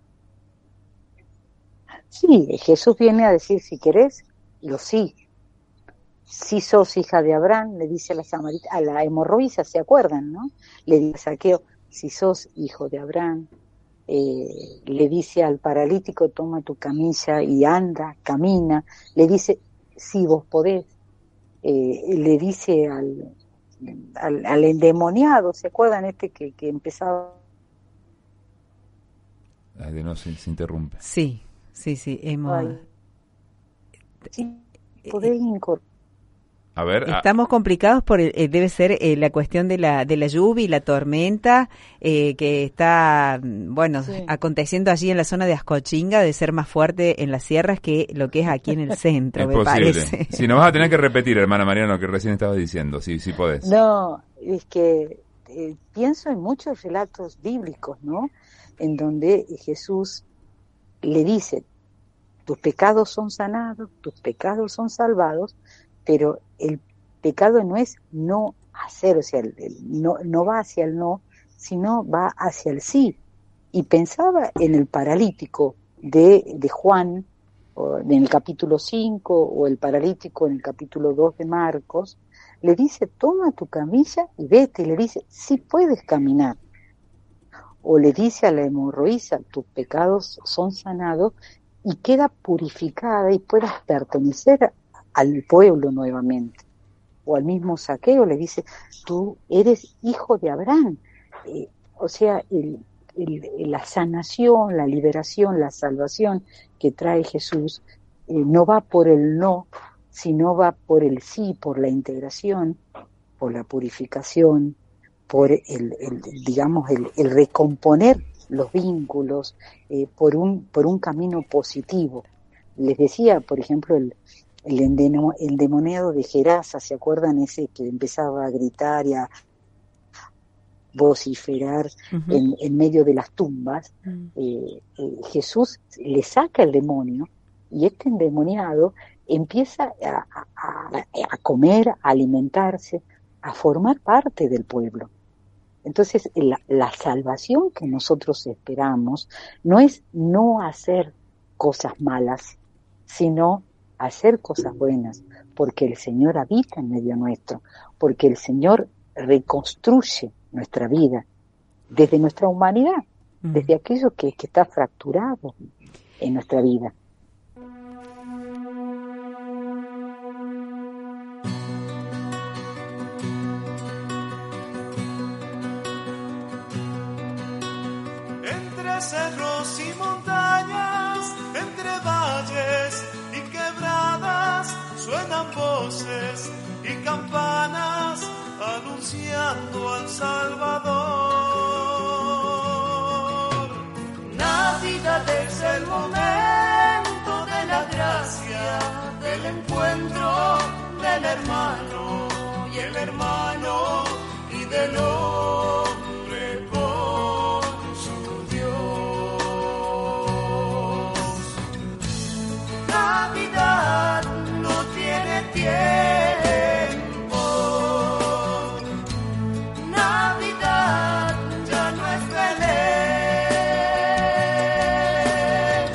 Sí, Jesús viene a decir, si querés, lo sí. Si sos hija de Abraham, le dice a la Samarit- a la hemorroísa, ¿se acuerdan, no? Le dice a Saqueo, si sos hijo de Abraham. Eh, le dice al paralítico, toma tu camilla y anda, camina. Le dice, si vos podés. Eh, le dice al, al, al endemoniado, ¿se acuerdan este que, que empezaba? Ay, de no, se, se interrumpe. Sí, sí, sí, hemos... Ay, sí, podés incorporar. A ver, Estamos a... complicados por el, eh, debe ser eh, la cuestión de la de la lluvia y la tormenta eh, que está bueno sí. aconteciendo allí en la zona de Ascochinga, de ser más fuerte en las sierras que lo que es aquí en el centro, es me posible. parece. Si no vas a tener que repetir, hermana Mariana, lo que recién estabas diciendo, si si podés. No, es que eh, pienso en muchos relatos bíblicos, ¿no? En donde Jesús le dice, tus pecados son sanados, tus pecados son salvados, pero el pecado no es no hacer, o sea, el, el, no, no va hacia el no, sino va hacia el sí. Y pensaba en el paralítico de, de Juan, o en el capítulo cinco, o el paralítico en el capítulo dos de Marcos, le dice, toma tu camilla y vete, y le dice, sí puedes caminar. O le dice a la hemorroísa, tus pecados son sanados, y queda purificada y puedas pertenecer al pueblo nuevamente. O al mismo Saqueo le dice, tú eres hijo de Abraham. Eh, o sea, el, el, la sanación, la liberación, la salvación que trae Jesús eh, no va por el no, sino va por el sí, por la integración, por la purificación, por el, el digamos, el, el recomponer los vínculos, eh, por un por un camino positivo. Les decía, por ejemplo, el El, endeno, el endemoniado de Gerasa, ¿se acuerdan? Ese que empezaba a gritar y a vociferar uh-huh. en, en medio de las tumbas. Uh-huh. eh, eh, Jesús le saca el demonio y este endemoniado empieza a, a, a comer, a alimentarse, a formar parte del pueblo. Entonces, la, la salvación que nosotros esperamos no es no hacer cosas malas, sino hacer cosas buenas, porque el Señor habita en medio nuestro, porque el Señor reconstruye nuestra vida desde nuestra humanidad, mm. desde aquello que, que está fracturado en nuestra vida. Entre cerros y montañas, entre valles y quebradas, suenan voces y campanas anunciando al Salvador. Navidad es el momento de la gracia, del encuentro hermano y el hermano y del hombre con su Dios. Navidad no tiene tiempo, Navidad ya no es Belén,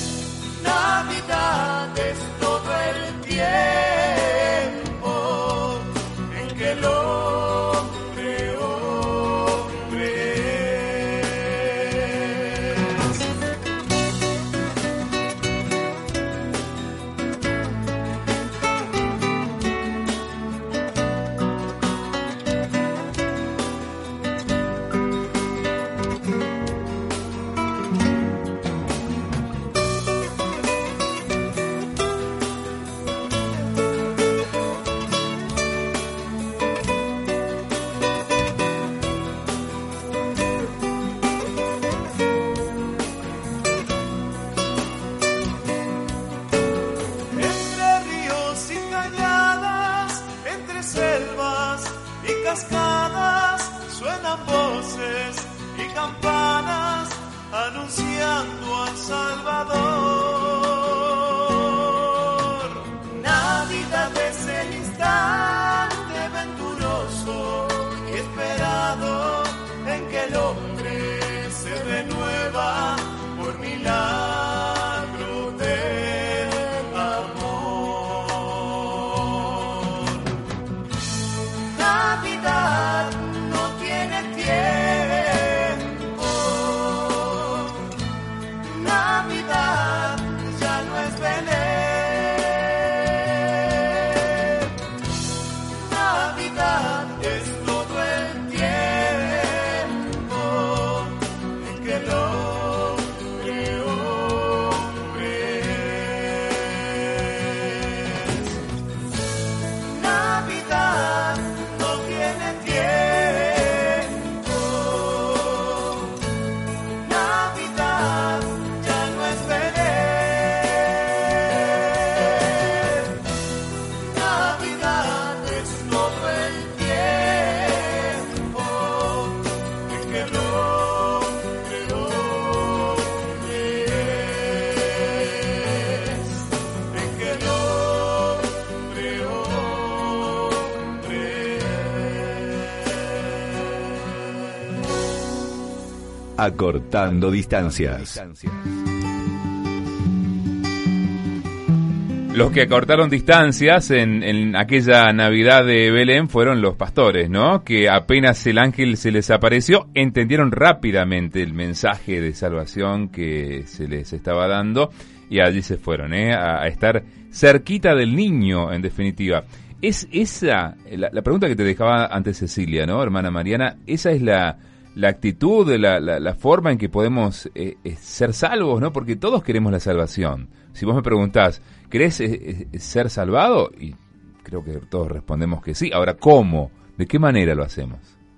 Navidad es todo el tiempo en que el hombre, hombre es. Entre ríos y cañadas, entre selvas y cascadas, suenan voces y campanas anunciando al Salvador. Navidad es el instante venturoso y esperado en que el hombre se renueva por milagro del amor. Navidad no tiene tiempo, Navidad ya no es Belén, Navidad es todo el tiempo en que el hombre, hombre es. Navidad no tiene tiempo, Navidad ya no es Belén, Navidad es todo el tiempo en que el hombre, hombre es, en que el hombre, hombre es. Acortando distancias. Los que acortaron distancias en, en aquella Navidad de Belén fueron los pastores, ¿no? Que apenas el ángel se les apareció, entendieron rápidamente el mensaje de salvación que se les estaba dando y allí se fueron, ¿eh? A, a estar cerquita del niño, en definitiva. Es esa, la, la pregunta que te dejaba antes Cecilia, ¿no, hermana Mariana? Esa es la, la actitud, la, la, la forma en que podemos eh, eh, ser salvos, ¿no? Porque todos queremos la salvación. Si vos me preguntás, ¿querés eh, eh, ser salvado? Y creo que todos respondemos que sí. Ahora, ¿cómo? ¿De qué manera lo hacemos?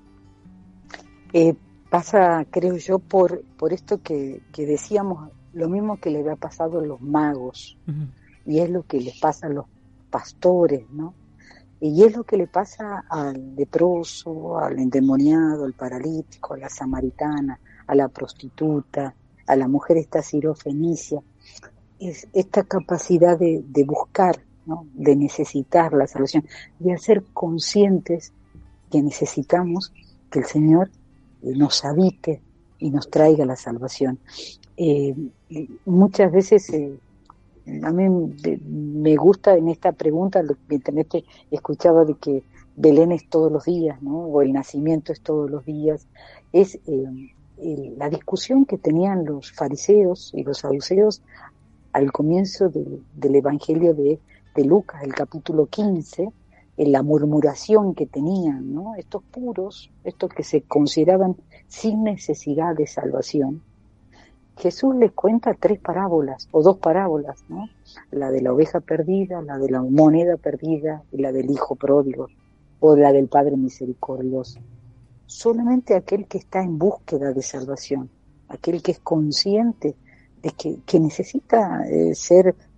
Eh, pasa, creo yo, por, por esto que, que decíamos, lo mismo que le había pasado a los magos, uh-huh. Y es lo que les pasa a los pastores, ¿no? Y es lo que le pasa al leproso, al endemoniado, al paralítico, a la samaritana, a la prostituta, a la mujer esta sirofenicia. Es esta capacidad de, de buscar, ¿no? De necesitar la salvación, de hacer conscientes que necesitamos que el Señor nos habite y nos traiga la salvación. Eh, muchas veces eh, a mí me gusta en esta pregunta, mientras te escuchaba de que Belén es todos los días, ¿no? O el nacimiento es todos los días, es eh, el, la discusión que tenían los fariseos y los saduceos al comienzo del, del Evangelio de, de Lucas, el capítulo quince, en la murmuración que tenían, ¿no? Estos puros, estos que se consideraban sin necesidad de salvación. Jesús les cuenta tres parábolas, o dos parábolas, ¿no? La de la oveja perdida, la de la moneda perdida y la del hijo pródigo, o la del Padre misericordioso. Solamente aquel que está en búsqueda de salvación, aquel que es consciente de que, que necesita eh, ser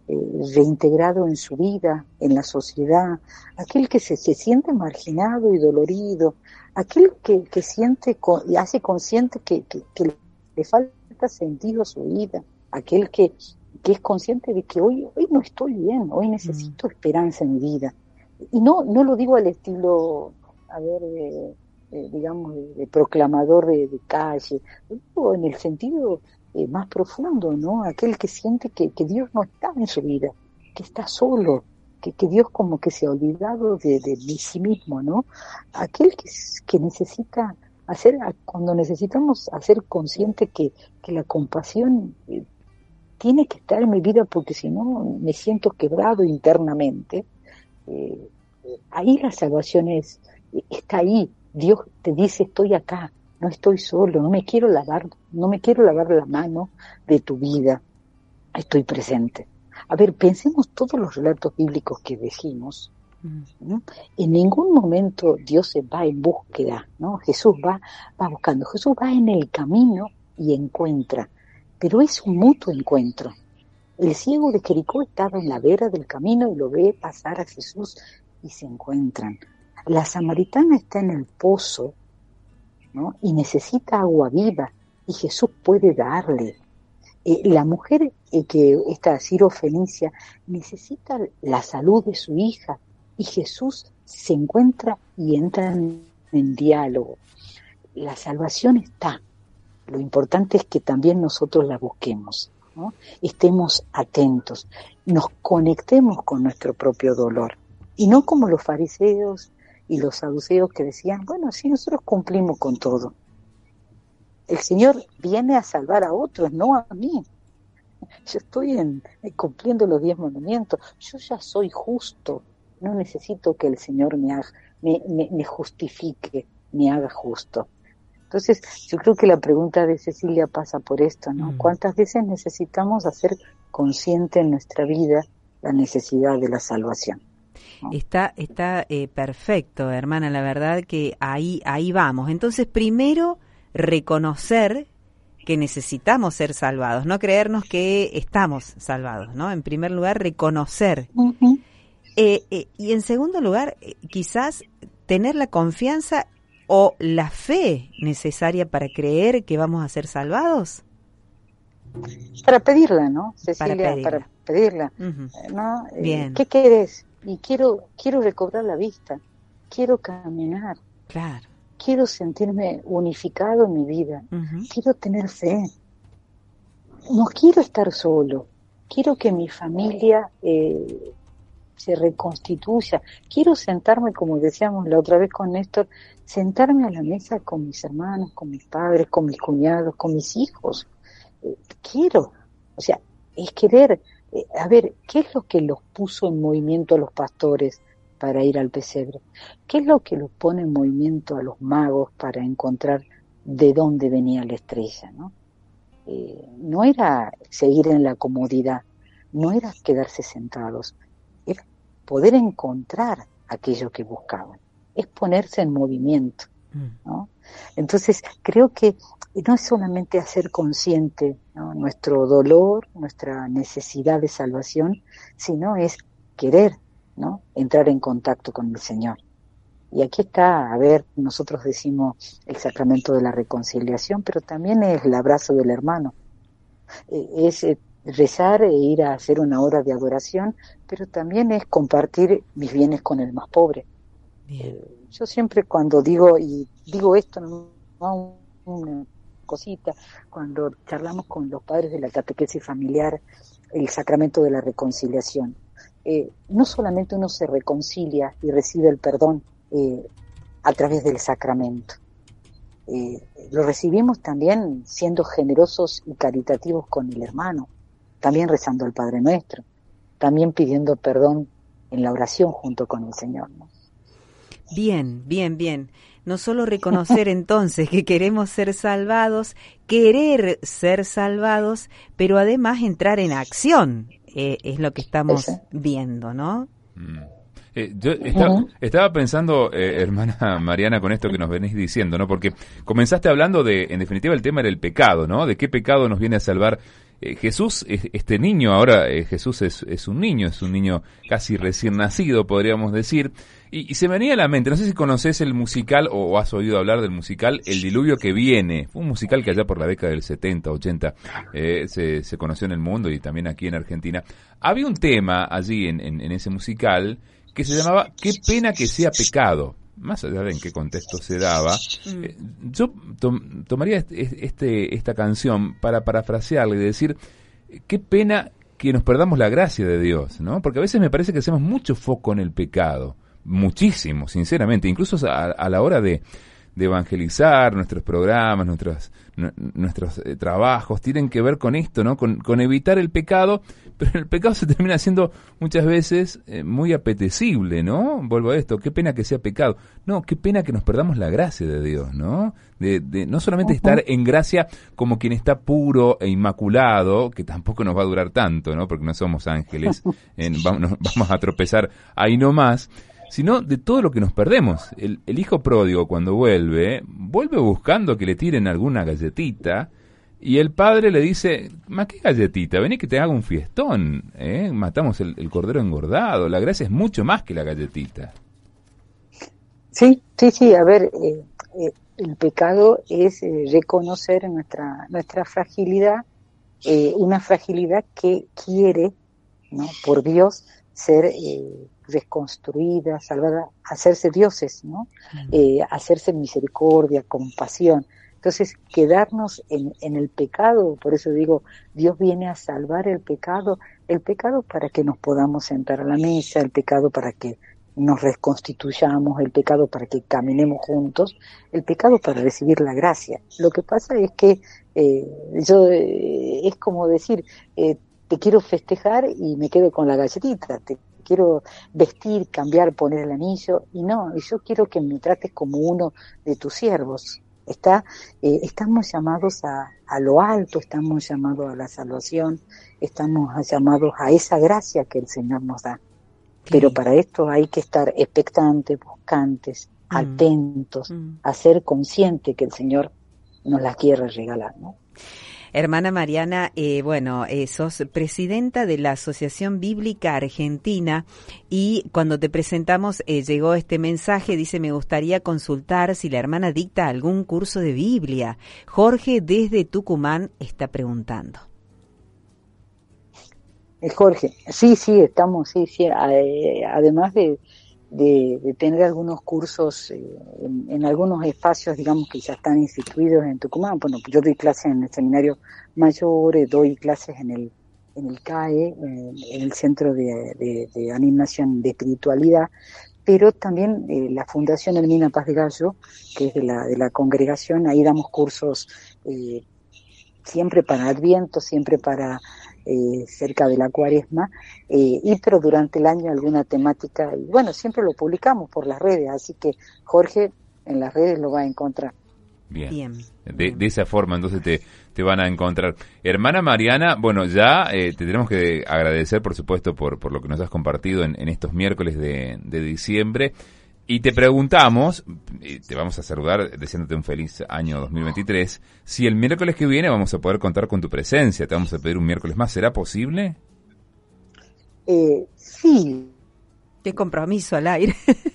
eh, reintegrado en su vida, en la sociedad, aquel que se, se siente marginado y dolorido, aquel que, que siente y hace consciente que, que, que le falta sentido a su vida, aquel que, que es consciente de que hoy, hoy no estoy bien, hoy necesito mm. esperanza en mi vida. Y no, no lo digo al estilo, a ver, de, de, digamos, de, de proclamador de, de calle, lo digo en el sentido eh, más profundo, ¿no? Aquel que siente que, que Dios no está en su vida, que está solo, que, que Dios como que se ha olvidado de, de, de sí mismo, ¿no? Aquel que, que necesita hacer, cuando necesitamos hacer consciente que, que la compasión eh, tiene que estar en mi vida, porque si no me siento quebrado internamente, eh, ahí la salvación es, está ahí. Dios te dice, estoy acá, no estoy solo, no me quiero lavar, no me quiero lavar la mano de tu vida, estoy presente. A ver, pensemos todos los relatos bíblicos que dijimos, ¿no? En ningún momento Dios se va en búsqueda, ¿no? Jesús va, va buscando, Jesús va en el camino y encuentra, pero es un mutuo encuentro. El ciego de Jericó estaba en la vera del camino y lo ve pasar a Jesús y se encuentran. La samaritana está en el pozo, ¿no? Y necesita agua viva y Jesús puede darle. Eh, la mujer eh, que esta sirofenicia necesita la salud de su hija y Jesús se encuentra y entra en, en diálogo. La salvación está. Lo importante es que también nosotros la busquemos, ¿no? Estemos atentos, nos conectemos con nuestro propio dolor y no como los fariseos y los saduceos que decían, bueno, sí, nosotros cumplimos con todo. El Señor viene a salvar a otros, no a mí. Yo estoy en, cumpliendo los diez mandamientos, yo ya soy justo, no necesito que el Señor me haga, me, me, me justifique, me haga justo. Entonces, yo creo que la pregunta de Cecilia pasa por esto, ¿no? Mm. ¿Cuántas veces necesitamos hacer consciente en nuestra vida la necesidad de la salvación? ¿No? Está, está eh, perfecto, hermana, la verdad que ahí, ahí vamos. Entonces, primero, reconocer que necesitamos ser salvados, no creernos que estamos salvados, ¿no? En primer lugar, reconocer. Uh-huh. Eh, eh, y en segundo lugar, eh, quizás tener la confianza o la fe necesaria para creer que vamos a ser salvados. Para pedirla, ¿no, Cecilia? Para pedirla. Para pedirla, uh-huh. ¿no? Bien. ¿Qué querés? Y quiero, quiero recobrar la vista, quiero caminar. Claro. Quiero sentirme unificado en mi vida, uh-huh. Quiero tener fe. No quiero estar solo, quiero que mi familia eh, se reconstituya, quiero sentarme, como decíamos la otra vez con Néstor, sentarme a la mesa con mis hermanos, con mis padres, con mis cuñados, con mis hijos. Eh, quiero, o sea, es querer, eh, a ver, ¿qué es lo que los puso en movimiento a los pastores para ir al pesebre? ¿Qué es lo que los pone en movimiento a los magos para encontrar de dónde venía la estrella, ¿no? Eh, no era seguir en la comodidad, no era quedarse sentados, era poder encontrar aquello que buscaban, es ponerse en movimiento, ¿no? Entonces creo que no es solamente hacer consciente, ¿no?, nuestro dolor, nuestra necesidad de salvación, sino es querer, ¿no?, entrar en contacto con el Señor. Y aquí está, a ver, nosotros decimos el sacramento de la reconciliación, pero también es el abrazo del hermano, eh, es eh, rezar e ir a hacer una hora de adoración, pero también es compartir mis bienes con el más pobre. Eh, yo siempre cuando digo, y digo esto, no, una cosita, cuando charlamos con los padres de la catequesis familiar, el sacramento de la reconciliación, eh, no solamente uno se reconcilia y recibe el perdón eh, a través del sacramento, eh, lo recibimos también siendo generosos y caritativos con el hermano, también rezando al Padre Nuestro, también pidiendo perdón en la oración junto con el Señor, ¿no? Bien, bien, bien. No solo reconocer entonces que queremos ser salvados, querer ser salvados, pero además entrar en acción, eh, es lo que estamos Eso. viendo, ¿no? Mm. Eh, yo estaba, uh-huh. estaba pensando, eh, hermana Mariana, con esto que nos venís diciendo, ¿no? Porque comenzaste hablando de, en definitiva, el tema era el pecado, ¿no? De qué pecado nos viene a salvar eh, Jesús, este niño, ahora eh, Jesús es, es un niño, es un niño casi recién nacido, podríamos decir, y, y se me venía a la mente, no sé si conoces el musical o, o has oído hablar del musical El Diluvio que Viene. Fue un musical que allá por la década del setenta, ochenta eh, se, se conoció en el mundo y también aquí en Argentina. Había un tema allí en, en, en ese musical que se llamaba Qué pena que sea pecado. Más allá de en qué contexto se daba, mm. eh, yo to- tomaría este, este, esta canción para parafrasearla y decir, qué pena que nos perdamos la gracia de Dios, ¿no? Porque a veces me parece que hacemos mucho foco en el pecado, muchísimo, sinceramente, incluso a, a la hora de, de evangelizar, nuestros programas, nuestros, n- nuestros eh, trabajos, tienen que ver con esto, ¿no? Con, con evitar el pecado, pero el pecado se termina siendo muchas veces eh, muy apetecible, ¿no? Vuelvo a esto, qué pena que sea pecado. No, qué pena que nos perdamos la gracia de Dios, ¿no? De, de no solamente uh-huh. estar en gracia como quien está puro e inmaculado, que tampoco nos va a durar tanto, ¿no? Porque no somos ángeles, en, vamos, nos, vamos a tropezar ahí nomás, sino de todo lo que nos perdemos. El, el hijo pródigo cuando vuelve, vuelve buscando que le tiren alguna galletita, y el padre le dice, ¿ma qué galletita? Vení que te haga un fiestón, ¿eh? Matamos el, el cordero engordado, la gracia es mucho más que la galletita. Sí, sí, sí, a ver, eh, eh, el pecado es eh, reconocer nuestra, nuestra fragilidad, eh, una fragilidad que quiere, ¿no?, por Dios, ser eh, reconstruida, salvada, hacerse dioses, ¿no? Eh, hacerse misericordia, compasión. Entonces, quedarnos en, en el pecado, por eso digo, Dios viene a salvar el pecado, el pecado para que nos podamos sentar a la mesa, el pecado para que nos reconstituyamos, el pecado para que caminemos juntos, el pecado para recibir la gracia. Lo que pasa es que eh, yo eh, es como decir, eh, te quiero festejar y me quedo con la galletita, te quiero vestir, cambiar, poner el anillo, y no, yo quiero que me trates como uno de tus siervos. Está, eh, estamos llamados a, a lo alto, estamos llamados a la salvación, estamos llamados a esa gracia que el Señor nos da. Sí. Pero para esto hay que estar expectantes, buscantes, mm. atentos, mm. a ser conscientes que el Señor nos la quiere regalar, ¿no? Hermana Mariana, eh, bueno, eh, sos presidenta de la Asociación Bíblica Argentina y cuando te presentamos eh, llegó este mensaje, dice, me gustaría consultar si la hermana dicta algún curso de Biblia. Jorge desde Tucumán está preguntando. Eh, Jorge, sí, sí, estamos, sí, sí, eh, además de, de, de tener algunos cursos eh, en, en algunos espacios, digamos, que ya están instituidos en Tucumán. Bueno, yo doy clases en el Seminario Mayor, eh, doy clases en el en el C A E, eh, en el Centro de, de, de Animación de Espiritualidad, pero también eh, la Fundación Hermina Paz de Gallo, que es de la de la congregación, ahí damos cursos eh, siempre para Adviento, siempre para Eh, cerca de la Cuaresma, eh, y pero durante el año alguna temática, y bueno, siempre lo publicamos por las redes, así que Jorge en las redes lo va a encontrar. Bien, Bien. De, de esa forma entonces te, te van a encontrar. Hermana Mariana, bueno, ya eh, te tenemos que agradecer por supuesto por, por lo que nos has compartido en, en estos miércoles de, de diciembre. Y te preguntamos, y te vamos a saludar deseándote un feliz año dos mil veintitrés, si el miércoles que viene vamos a poder contar con tu presencia, te vamos a pedir un miércoles más, ¿será posible? Eh, sí. Qué compromiso al aire.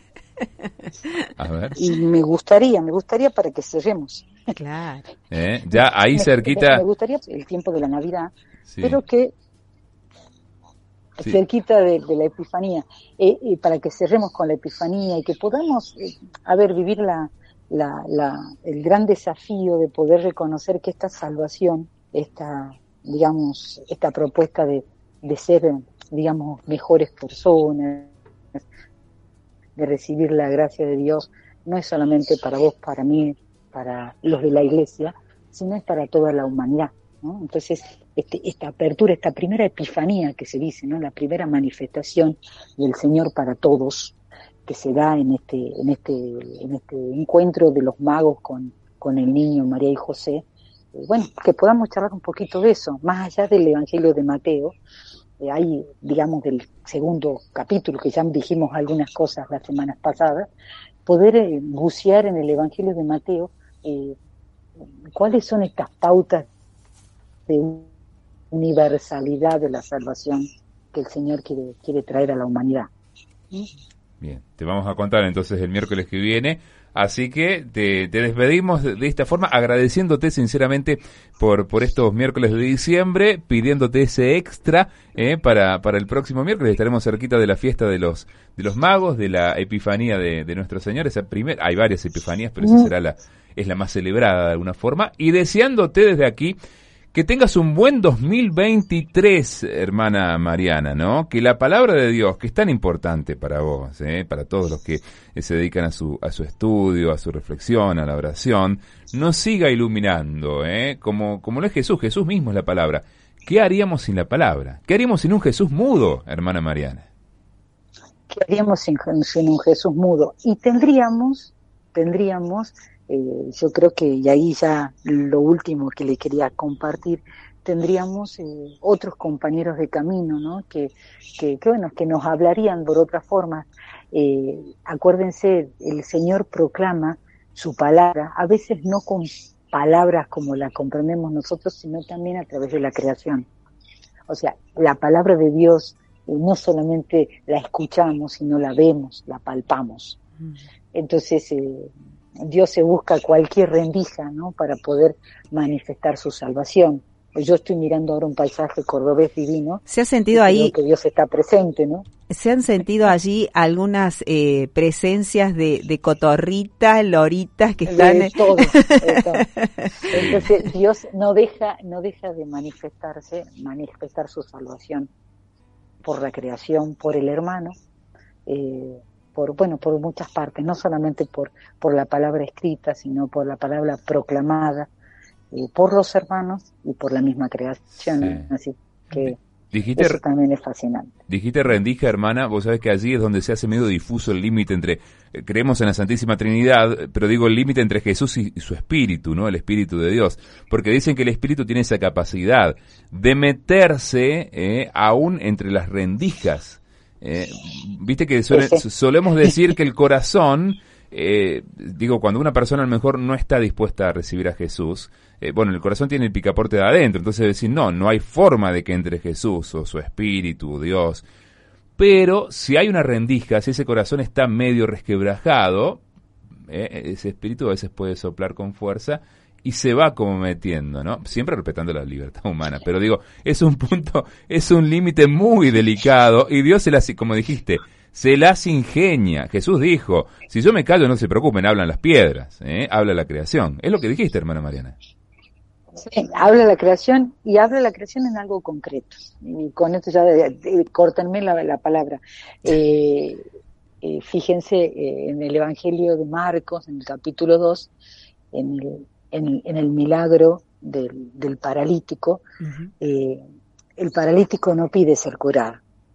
A ver. Y me gustaría, me gustaría para que cerremos. Claro. ¿Eh? Ya ahí me, cerquita. Me gustaría el tiempo de la Navidad, sí. pero que Sí. cerquita de, de la Epifanía, eh, y para que cerremos con la Epifanía y que podamos, eh, a ver, vivir la, la, la, el gran desafío de poder reconocer que esta salvación, esta, digamos, esta propuesta de, de ser, digamos, mejores personas, de recibir la gracia de Dios, no es solamente para vos, para mí, para los de la Iglesia, sino es para toda la humanidad, ¿no? Entonces, Este, esta apertura, esta primera epifanía que se dice, ¿no? La primera manifestación del Señor para todos, que se da en este, en este, en este encuentro de los magos con, con el niño María y José. Eh, bueno, que podamos charlar un poquito de eso, más allá del Evangelio de Mateo. Eh, hay, digamos, del segundo capítulo, que ya dijimos algunas cosas las semanas pasadas, poder eh, bucear en el Evangelio de Mateo, eh, cuáles son estas pautas de universalidad de la salvación que el Señor quiere, quiere traer a la humanidad. Bien, te vamos a contar entonces el miércoles que viene. Así que te, te despedimos de, de esta forma, agradeciéndote sinceramente por, por estos miércoles de diciembre, pidiéndote ese extra eh, para, para el próximo miércoles. Estaremos cerquita de la fiesta de los de los magos, de la epifanía de, de nuestro Señor. Esa primera, hay varias epifanías, pero esa será la, es la más celebrada de alguna forma. Y deseándote desde aquí que tengas un buen dos mil veintitrés, hermana Mariana, ¿no? Que la palabra de Dios, que es tan importante para vos, ¿eh? Para todos los que eh, se dedican a su a su estudio, a su reflexión, a la oración, nos siga iluminando, ¿eh? Como, como lo es Jesús, Jesús mismo es la palabra. ¿Qué haríamos sin la palabra? ¿Qué haríamos sin un Jesús mudo, hermana Mariana? ¿Qué haríamos sin, sin un Jesús mudo? Y tendríamos, tendríamos... Eh, yo creo que, y ahí ya lo último que le quería compartir, tendríamos eh, otros compañeros de camino, ¿no? Que, que, que, bueno, que nos hablarían por otra forma. Eh, acuérdense, el Señor proclama su palabra, a veces no con palabras como la comprendemos nosotros, sino también a través de la creación. O sea, la palabra de Dios eh, no solamente la escuchamos, sino la vemos, la palpamos. Entonces, eh, Dios se busca cualquier rendija, ¿no? Para poder manifestar su salvación. Yo estoy mirando ahora un paisaje cordobés divino. ¿Se ha sentido ahí que Dios está presente, ¿no? ¿Se han sentido allí algunas eh, presencias de, de cotorritas, loritas que están? De todo, de todo. Entonces Dios no deja, no deja de manifestarse, manifestar su salvación por la creación, por el hermano. Eh, por bueno por muchas partes, no solamente por por la palabra escrita, sino por la palabra proclamada, eh, por los hermanos y por la misma creación. Sí. Así que dijiste, eso también es fascinante. Dijiste rendija, hermana, vos sabés que allí es donde se hace medio difuso el límite entre, eh, creemos en la Santísima Trinidad, pero digo el límite entre Jesús y, y su Espíritu, ¿no? El Espíritu de Dios, porque dicen que el Espíritu tiene esa capacidad de meterse eh, aún entre las rendijas. Eh, Viste que suele, solemos decir que el corazón, eh, digo, cuando una persona a lo mejor no está dispuesta a recibir a Jesús, eh, bueno, el corazón tiene el picaporte de adentro, entonces decir, no, no hay forma de que entre Jesús o su Espíritu, Dios. Pero si hay una rendija, si ese corazón está medio resquebrajado, eh, ese espíritu a veces puede soplar con fuerza y se va como metiendo, ¿no? Siempre respetando la libertad humana, pero digo, es un punto, es un límite muy delicado y Dios se las, como dijiste, se las ingenia. Jesús dijo, si yo me callo no se preocupen, hablan las piedras, ¿eh? Habla la creación. Es lo que dijiste, hermana Mariana. Sí, habla la creación y habla la creación en algo concreto. Y con esto ya, eh, córtenme la, la palabra. Eh, eh, fíjense eh, en el Evangelio de Marcos, en el capítulo dos, en el En el, en el milagro del, del paralítico, uh-huh. eh, el paralítico no pide ser curado,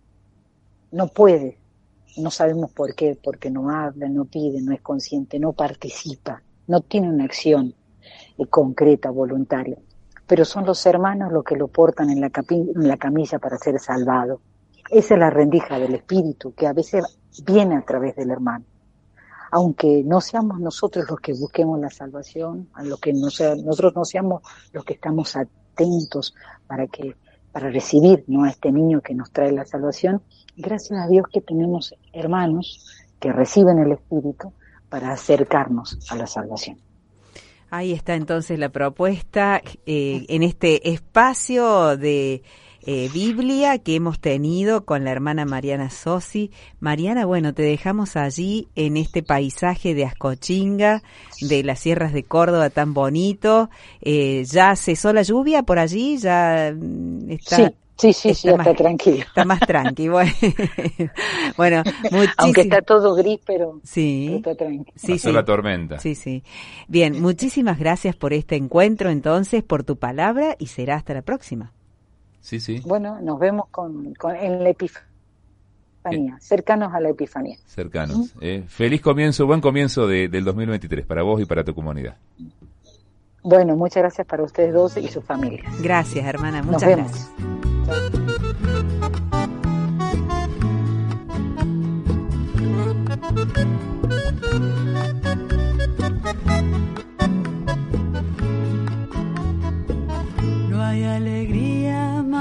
no puede, no sabemos por qué, porque no habla, no pide, no es consciente, no participa, no tiene una acción eh, concreta, voluntaria, pero son los hermanos los que lo portan en la, capi- en la camilla para ser salvado. Esa es la rendija del Espíritu, que a veces viene a través del hermano. Aunque no seamos nosotros los que busquemos la salvación, a lo que no sea, nosotros no seamos los que estamos atentos para que para recibir, ¿no?, a este niño que nos trae la salvación, gracias a Dios que tenemos hermanos que reciben el Espíritu para acercarnos a la salvación. Ahí está entonces la propuesta eh, en este espacio de Eh, Biblia que hemos tenido con la hermana Mariana Sossi. Mariana, bueno, te dejamos allí en este paisaje de Ascochinga, de las sierras de Córdoba tan bonito. Eh, ¿Ya cesó la lluvia por allí? ¿Ya está? Sí. Sí, sí, está sí, más, está tranquilo. Está más tranquilo. Bueno, bueno muchísimo. Aunque está todo gris, pero, sí, pero está tranquilo. Sí, pasó sí. la tormenta. Sí, sí. Bien, muchísimas gracias por este encuentro, entonces, por tu palabra, y será hasta la próxima. Sí, sí. Bueno, nos vemos con, con en la Epifanía, eh, cercanos a la Epifanía. Cercanos. ¿Mm? Eh, feliz comienzo, buen comienzo de, del dos mil veintitrés para vos y para tu comunidad. Bueno, muchas gracias para ustedes dos y sus familias. Gracias, hermana, muchas nos vemos. gracias. No hay alegría más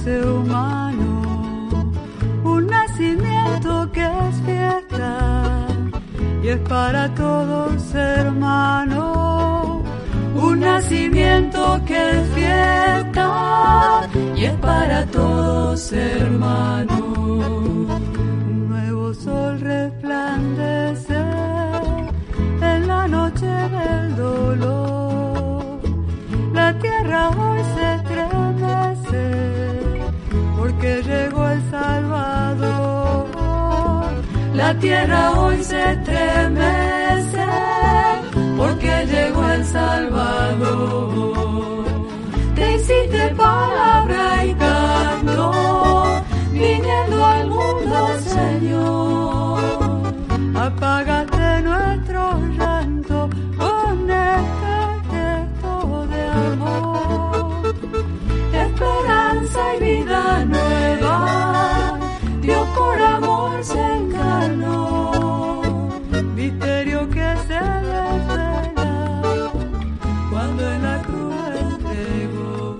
nace humano, un nacimiento que es fiesta y es para todos hermano, un nacimiento que es fiesta y es para todos hermano. Un nuevo sol resplandece en la noche del dolor, la tierra hoy se estremece porque llegó el Salvador. La tierra hoy se estremece porque llegó el Salvador. Te hiciste palabra y canto, viniendo al mundo, Señor. Apágate nuestro llanto con este gesto de amor. Esperanza y vida nueva, Dios por amor se encarnó. Misterio que se desvela cuando en la cruz entregó.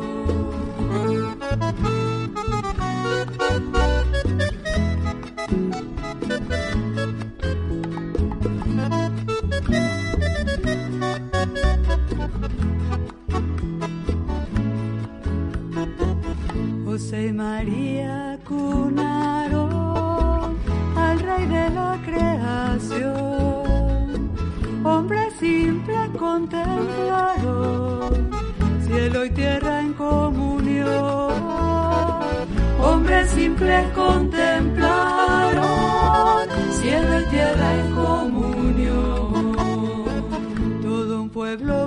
José y María cunaron al Rey de la creación. Hombres simples contemplaron cielo y tierra en comunión. Hombres simples contemplaron cielo y tierra en comunión. Todo un pueblo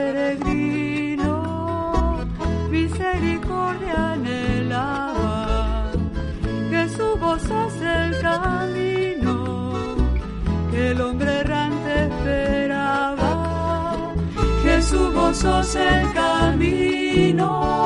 peregrino misericordia anhelaba, que su voz hace el camino que el hombre errante esperaba, que su voz hace el camino